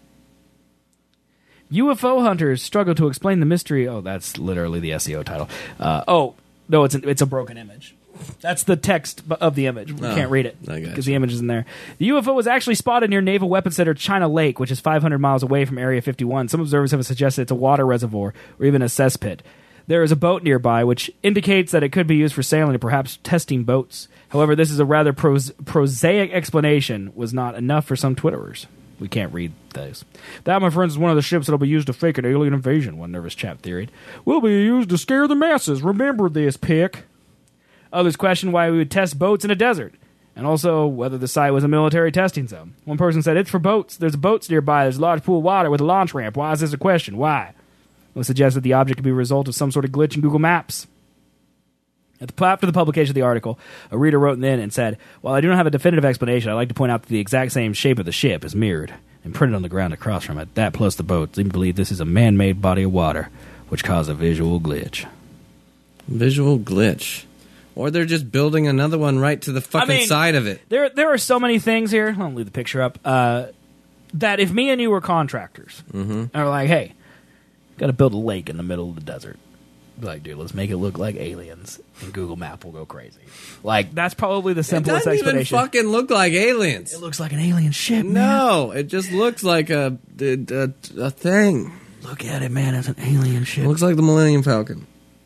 U F O hunters struggle to explain the mystery. Oh, that's literally the S E O title. Uh, oh, no, it's an, it's a broken image. That's the text of the image. We oh, can't read it because the image is in there. The U F O was actually spotted near Naval Weapons Center China Lake, which is five hundred miles away from Area fifty-one. Some observers have suggested it's a water reservoir or even a cesspit. There is a boat nearby, which indicates that it could be used for sailing or perhaps testing boats. However, this is a rather pros- prosaic explanation, was not enough for some Twitterers. We can't read those. That, my friends, is one of the ships that will be used to fake an alien invasion, one nervous chap theoried. Will be used to scare the masses. Remember this, pick. Others question why we would test boats in a desert, and also whether the site was a military testing zone. One person said, it's for boats. There's boats nearby. There's a large pool of water with a launch ramp. Why is this a question? Why? It was suggested the object could be a result of some sort of glitch in Google Maps. At the, after the publication of the article, a reader wrote in and said, while I do not have a definitive explanation, I'd like to point out that the exact same shape of the ship is mirrored and printed on the ground across from it. That plus the boat lead me to believe this is a man-made body of water, which caused a visual glitch. Visual glitch. Or they're just building another one right to the fucking I mean, side of it. There there are so many things here. I'll leave the picture up. Uh, that if me and you were contractors, mm-hmm. and we're like, hey, got to build a lake in the middle of the desert. Be like, dude, let's make it look like aliens, and Google Map will go crazy. Like, that's probably the simplest it doesn't explanation. Even fucking look like aliens. It looks like an alien ship, man. No, it just looks like a, a, a, a thing. Look at it, man. It's an alien ship. It looks like the Millennium Falcon.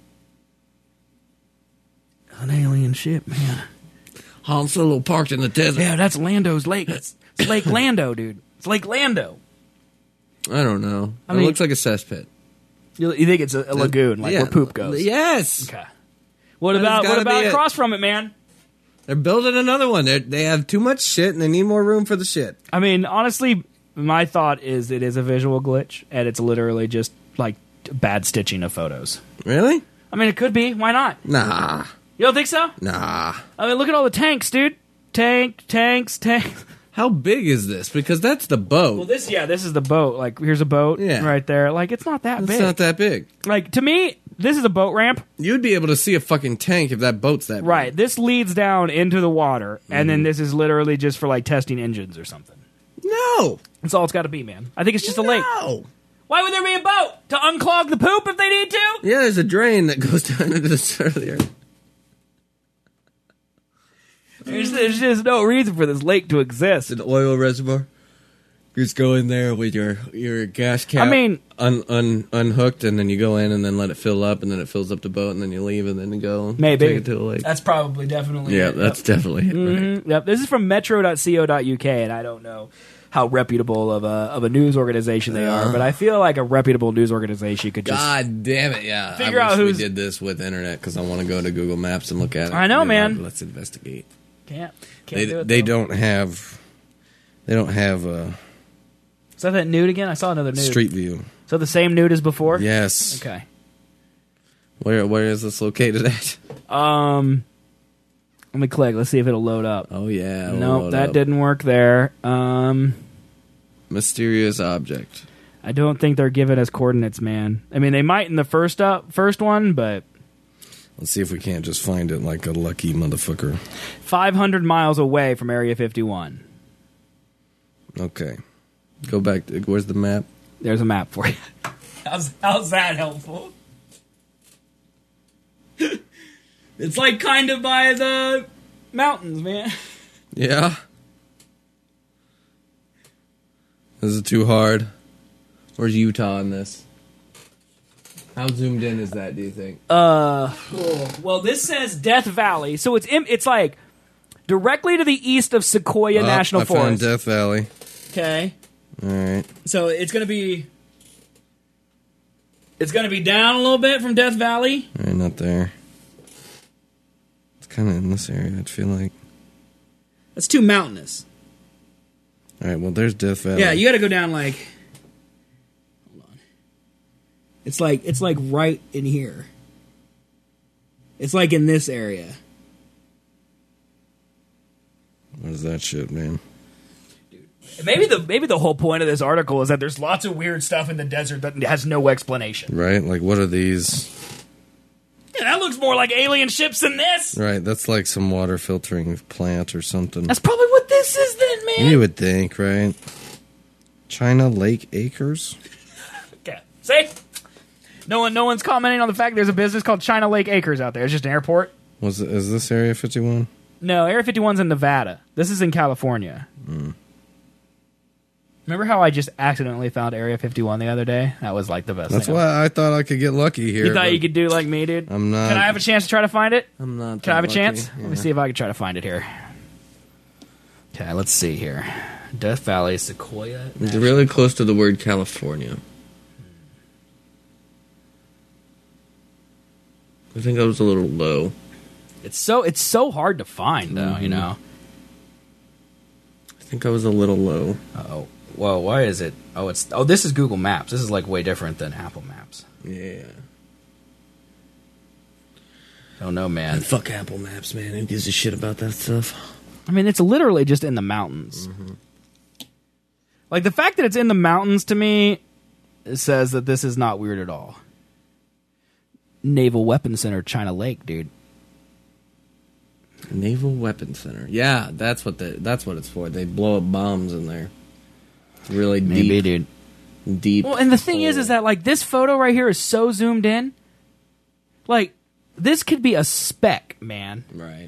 An alien ship, man. Han Solo parked in the desert. Yeah, that's Lando's lake. It's, it's Lake Lando, dude. It's Lake Lando. I don't know. I it mean, looks like a cesspit. You, you think it's a, a lagoon, like yeah, where poop goes? Yes. Okay. What about what about across from it, man? They're building another one. They they have too much shit, and they need more room for the shit. I mean, honestly, my thought is it is a visual glitch, and it's literally just like bad stitching of photos. Really? I mean, it could be. Why not? Nah. You don't think so? Nah. I mean, look at all the tanks, dude. Tank, tanks, tanks. How big is this? Because that's the boat. Well, this, yeah, this is the boat. Like, here's a boat yeah. right there. Like, it's not that it's big. It's not that big. Like, to me, this is a boat ramp. You'd be able to see a fucking tank if that boat's that big. Right. This leads down into the water, and mm. then this is literally just for, like, testing engines or something. No. That's all it's got to be, man. I think it's just no. a lake. No. Why would there be a boat? To unclog the poop if they need to? Yeah, there's a drain that goes down into the center of the earth. There's, there's just no reason for this lake to exist. It's an oil reservoir. You just go in there with your, your gas cap I mean, un, un, unhooked, and then you go in and then let it fill up, and then it fills up the boat, and then you leave, and then you go maybe. take it to the lake. That's probably definitely yeah, it. that's yep. definitely it. Mm-hmm. Right. Yep. This is from metro dot co dot U K, and I don't know how reputable of a of a news organization they Yeah. are, but I feel like a reputable news organization could just God damn it! Yeah, figure I out wish who's- we did this with internet because I want to go to Google Maps and look at it. I know, Be like, man. Let's investigate. can't can't They do it. they though. don't have they don't have a Is that that nude again? I saw another nude. Street View. So the same nude as before? Yes. Okay. Where where is this located at? Um, let me click. Let's see if it'll load up. Oh yeah. it'll Nope, load that up. didn't work there. Um, Mysterious object. I don't think they're giving us coordinates, man. I mean, they might in the first up first one, but Let's see if we can't just find it like a lucky motherfucker. five hundred miles away from Area fifty-one. Okay. Go back. To, where's the map? There's a map for you. How's, how's that helpful? It's like kind of by the mountains, man. Yeah. Is it too hard? Where's Utah in this? How zoomed in is that, do you think? Uh, well, this says Death Valley, so it's in, it's like directly to the east of Sequoia Oh, National I found Forest. Death Valley. Okay, All right. so it's gonna be it's gonna be down a little bit from Death Valley. All right, not there. It's kind of in this area, I feel like. That's too mountainous. All right, well, there's Death Valley. Yeah, you got to go down like. Hold on. It's like it's like right in here. It's like in this area. What is that shit, man? Maybe the maybe the whole point of this article is that there's lots of weird stuff in the desert that has no explanation. Right? Like, what are these? Yeah, that looks more like alien ships than this. Right, that's like some water filtering plant or something. That's probably what this is then, man. You would think, right? China Lake Acres? Okay. See? No one no one's commenting on the fact there's a business called China Lake Acres out there. It's just an airport. Was it, is this Area fifty-one? No, Area fifty-one's in Nevada. This is in California. Mm. Remember how I just accidentally found Area fifty-one the other day? That was like the best That's thing. why I thought I could get lucky here. You thought but you could do like me, dude? I'm not. Can I have a chance to try to find it? I'm not. Can I have a that chance? lucky. Let me Yeah. see if I can try to find it here. Okay, let's see here. Death Valley, Sequoia. It's really close to the word California. I think I was a little low. It's so it's so hard to find, though. Mm-hmm. You know. I think I was a little low. Oh, whoa! Why is it? Oh, it's oh. This is Google Maps. This is like way different than Apple Maps. Yeah. Oh no, man. Fuck Apple Maps, man. Who gives a shit about that stuff? I mean, it's literally just in the mountains. Mm-hmm. Like the fact that it's in the mountains to me says that this is not weird at all. Naval Weapons Center, China Lake, dude. Naval Weapons Center. Yeah, that's what the that's what it's for. They blow up bombs in there. It's really Maybe, deep. dude. Deep. Well, and the thing is, hole. is that like this photo right here is so zoomed in. Like this could be a speck, man. Right.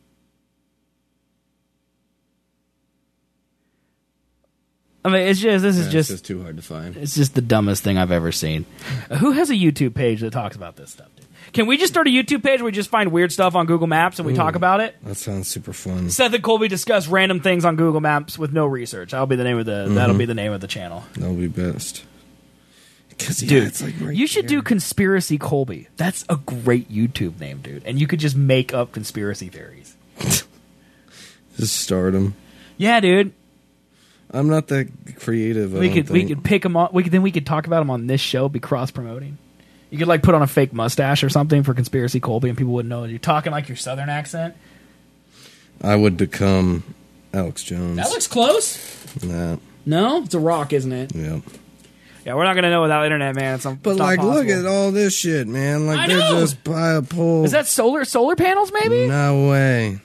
I mean, it's just this is Yeah, just it's just too hard to find. it's just the dumbest thing I've ever seen. Uh, who has a YouTube page that talks about this stuff? Dude? Can we just start a YouTube page where we just find weird stuff on Google Maps and we Ooh. talk about it? That sounds super fun. Seth and Colby discuss random things on Google Maps with no research. That'll be the name of the Mm-hmm. that'll be the name of the channel. That'll be best. Because yeah, Dude, it's like right you should there. do Conspiracy Colby. That's a great YouTube name, dude. And you could just make up conspiracy theories. Just start them. Yeah, dude. I'm not that creative. I We don't could we think. could pick them on. We could then we could talk about them on this show. Be cross promoting. You could like put on a fake mustache or something for Conspiracy Colby, and people wouldn't know you're talking like your Southern accent. I would become Alex Jones. That looks close. Nah. No, it's a rock, isn't it? Yeah. Yeah, we're not gonna know without internet, man. It's, But it's not like, look possible. at all this shit, man. Like I they're know. just by a pole. Is that solar solar panels? Maybe. No way.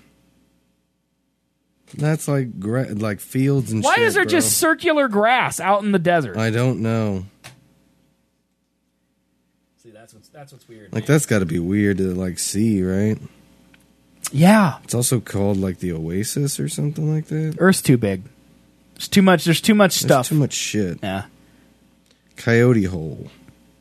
That's like gra- like fields and Why shit. is there bro. just circular grass out in the desert? I don't know. See, that's what's that's what's weird. Like that's got to be weird to like see, right? Yeah, It's also called like the Oasis or something like that. Earth's too big. There's too much. There's too much There's stuff. too much shit. Yeah. Coyote Hole.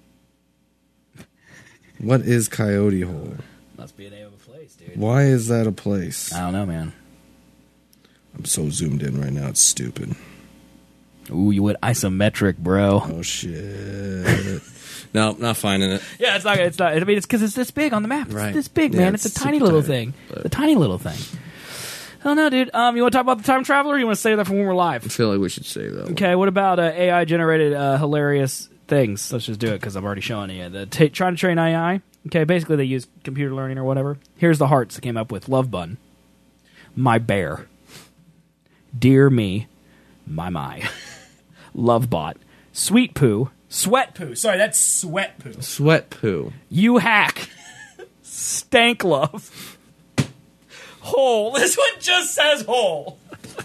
What is Coyote Hole? Must be the name of a place, dude. Why is that a place? I don't know, man. I'm so zoomed in right now. It's stupid. Ooh, you went isometric, bro. Oh shit! No, not finding it. Yeah, it's not. It's not. I mean, it's because it's this big on the map. It's Right. this big, Yeah, man. it's It's, a tiny super little tiny, thing. but- It's a tiny little thing. I don't know, dude. Um, you want to talk about the time traveler? Or you want to save that for when we're live? I feel like we should save that. Okay. What about uh, A I generated uh, hilarious things? Let's just do it because I'm already showing you. The t- trying to train A I. Okay. Basically, they use computer learning or whatever. Here's the hearts that came up with Love Bun, My Bear, Dear Me, My My, Love Bot, Sweet Poo, Sweat Poo. Sorry, that's Sweat Poo. Sweat poo. You Hack, Stank Love, Hole. This one just says Hole.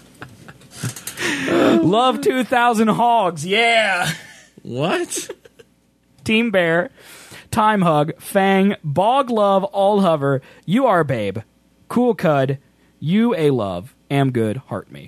Love two thousand Hogs. Yeah. What? Team Bear, Time Hug, Fang, Bog Love, All Hover, You Are Babe, Cool Cud, You A Love, Am Good, Heart Me.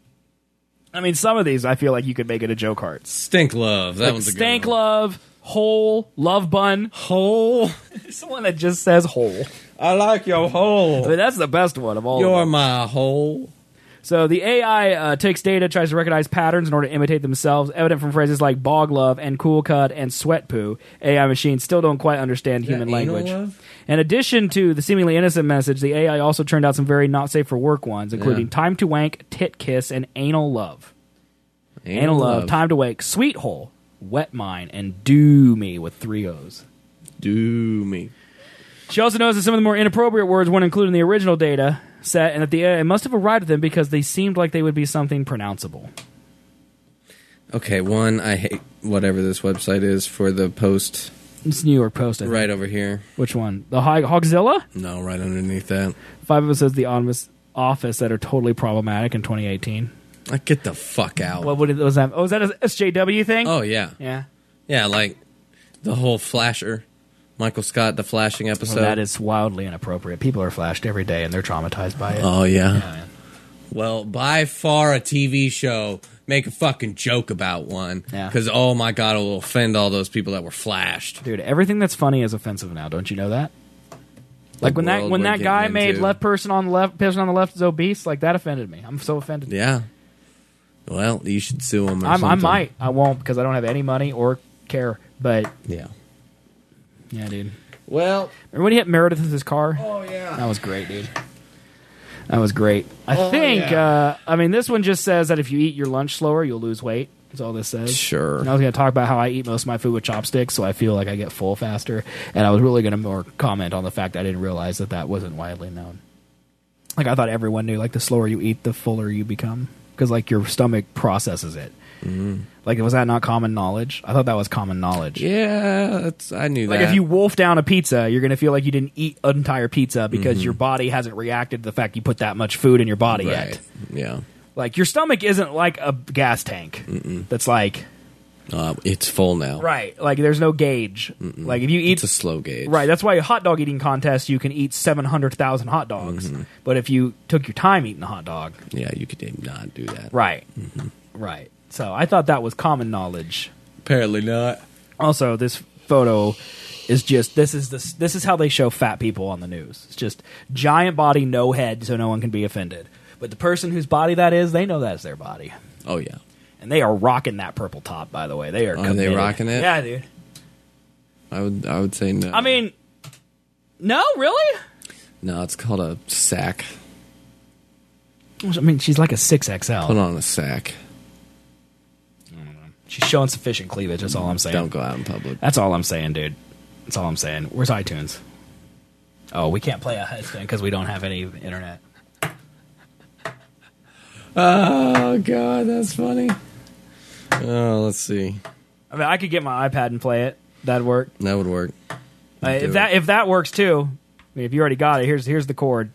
I mean, some of these I feel like you could make it a joke hearts. Stink love. That Like one's a good Stank one. Love, Hole, Love Bun. Hole. It's the one that just says Hole. I like your hole. I mean, that's the best one of all. You're of them. my hole. So the A I uh, takes data, tries to recognize patterns in order to imitate themselves, evident from phrases like bog love and cool cud and sweat poo. A I machines still don't quite understand Is that human anal language. love? In addition to the seemingly innocent message, the A I also turned out some very not safe for work ones, including Yeah. time to wank, tit kiss, and anal love. Anal, love, time to wake, sweet hole, wet mine, and do me with three O's. Do me. She also knows that some of the more inappropriate words weren't included in the original data set, and that the A I must have arrived at them because they seemed like they would be something pronounceable. Okay, one, I hate whatever this website is for the post It's New York Post, I think. right over here. Which one? The Hog- Hogzilla? No, right underneath that. Five of us says the Office office that are totally problematic in twenty eighteen. Like, get the fuck out. What, what was that? Oh, was that an S J W thing? Oh, yeah. Yeah. Yeah, like the whole flasher. Michael Scott, the flashing episode. Well, that is wildly inappropriate. People are flashed every day, and they're traumatized by it. Oh, yeah. Yeah, man. Well, by far a T V show, make a fucking joke about one. Yeah. Because, oh my God, it will offend all those people that were flashed. Dude, everything that's funny is offensive now. Don't you know that? Like when that world when we're that guy getting made into. left person on the left person on the left is obese, like that offended me. I'm so offended. Yeah. Well, you should sue him or I'm, I something. might. I won't because I don't have any money or care. But Yeah. yeah, dude. Well, Remember when he hit Meredith with his car? oh, yeah. That was great, dude. That was great. I Oh, think, yeah. uh, I mean, this one just says that if you eat your lunch slower, you'll lose weight. That's all this says. Sure. And I was going to talk about how I eat most of my food with chopsticks, so I feel like I get full faster. And I was really going to more comment on the fact I didn't realize that that wasn't widely known. Like, I thought everyone knew, like, the slower you eat, the fuller you become. Because, like, your stomach processes it. Mm-hmm. Like, was that not common knowledge? I thought that was common knowledge. Yeah, that's, I knew Like that. if you wolf down a pizza, you're going to feel like you didn't eat an entire pizza because Mhm. your body hasn't reacted to the fact you put that much food in your body Right. yet. Yeah. Like your stomach isn't like a gas tank that's like Uh, it's full now. right. Like there's no gauge. Like if you eat It's a slow gauge. right, that's why a hot dog eating contest you can eat seven hundred thousand hot dogs. But if you took your time eating a hot dog, Yeah, you could not do that. right, right. So I thought that was common knowledge. Apparently not. Also, this photo is just this is this this is how they show fat people on the news. It's just giant body, no head, so no one can be offended. But the person whose body that is, they know that's their body, Oh, yeah. and they are rocking that purple top. By the way, they are. Are they committed. rocking it? Yeah, dude. I would I would say no. I mean, no, really. no, it's called a sack. I mean, she's like a six X L. Put on a sack. She's showing sufficient cleavage. That's all I'm saying. Don't go out in public. That's all I'm saying, dude. That's all I'm saying. Where's iTunes? Oh, we can't play a headstand because we don't have any internet. Oh, God, that's funny. Oh, let's see. I mean, I could get my iPad and play it. That'd work. That would work. Uh, Do if that it. if that works too, I mean, if you already got it, here's here's the cord.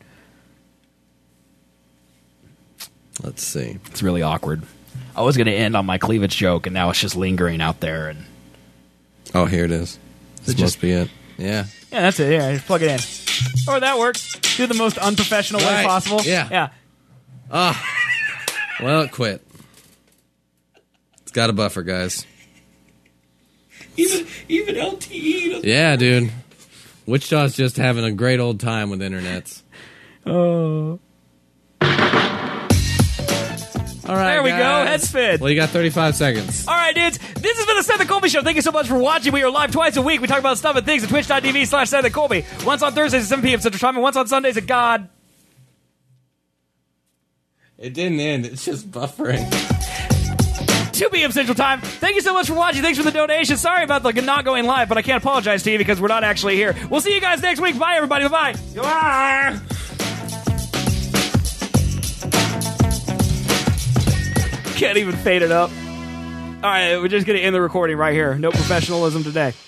Let's see. It's really awkward. I was going to end on my cleavage joke, and now it's just lingering out there. And Oh, here it is. This it must just- be it. Yeah. yeah, that's it. Yeah, just plug it in. Oh, that works. Do the most unprofessional way Right. possible. Yeah. yeah. Well, it quit. It's got a buffer, guys. Even even L T E. doesn't- Yeah, dude. Wichita's just having a great old time with internets. Oh. All right, There we guys. go. Head spin. Well, you got thirty-five seconds. All right, dudes. This has been the Seth and Colby Show. Thank you so much for watching. We are live twice a week. We talk about stuff and things at twitch.tv slash Seth and Colby. Once on Thursdays at seven p.m. Central Time and once on Sundays at God. It didn't end. It's just buffering. two p.m. Central Time. Thank you so much for watching. Thanks for the donation. Sorry about the not going live, but I can't apologize to you because we're not actually here. We'll see you guys next week. Bye, everybody. Bye-bye. Bye. Can't even fade it up. All right, we're just going to end the recording right here. No professionalism today.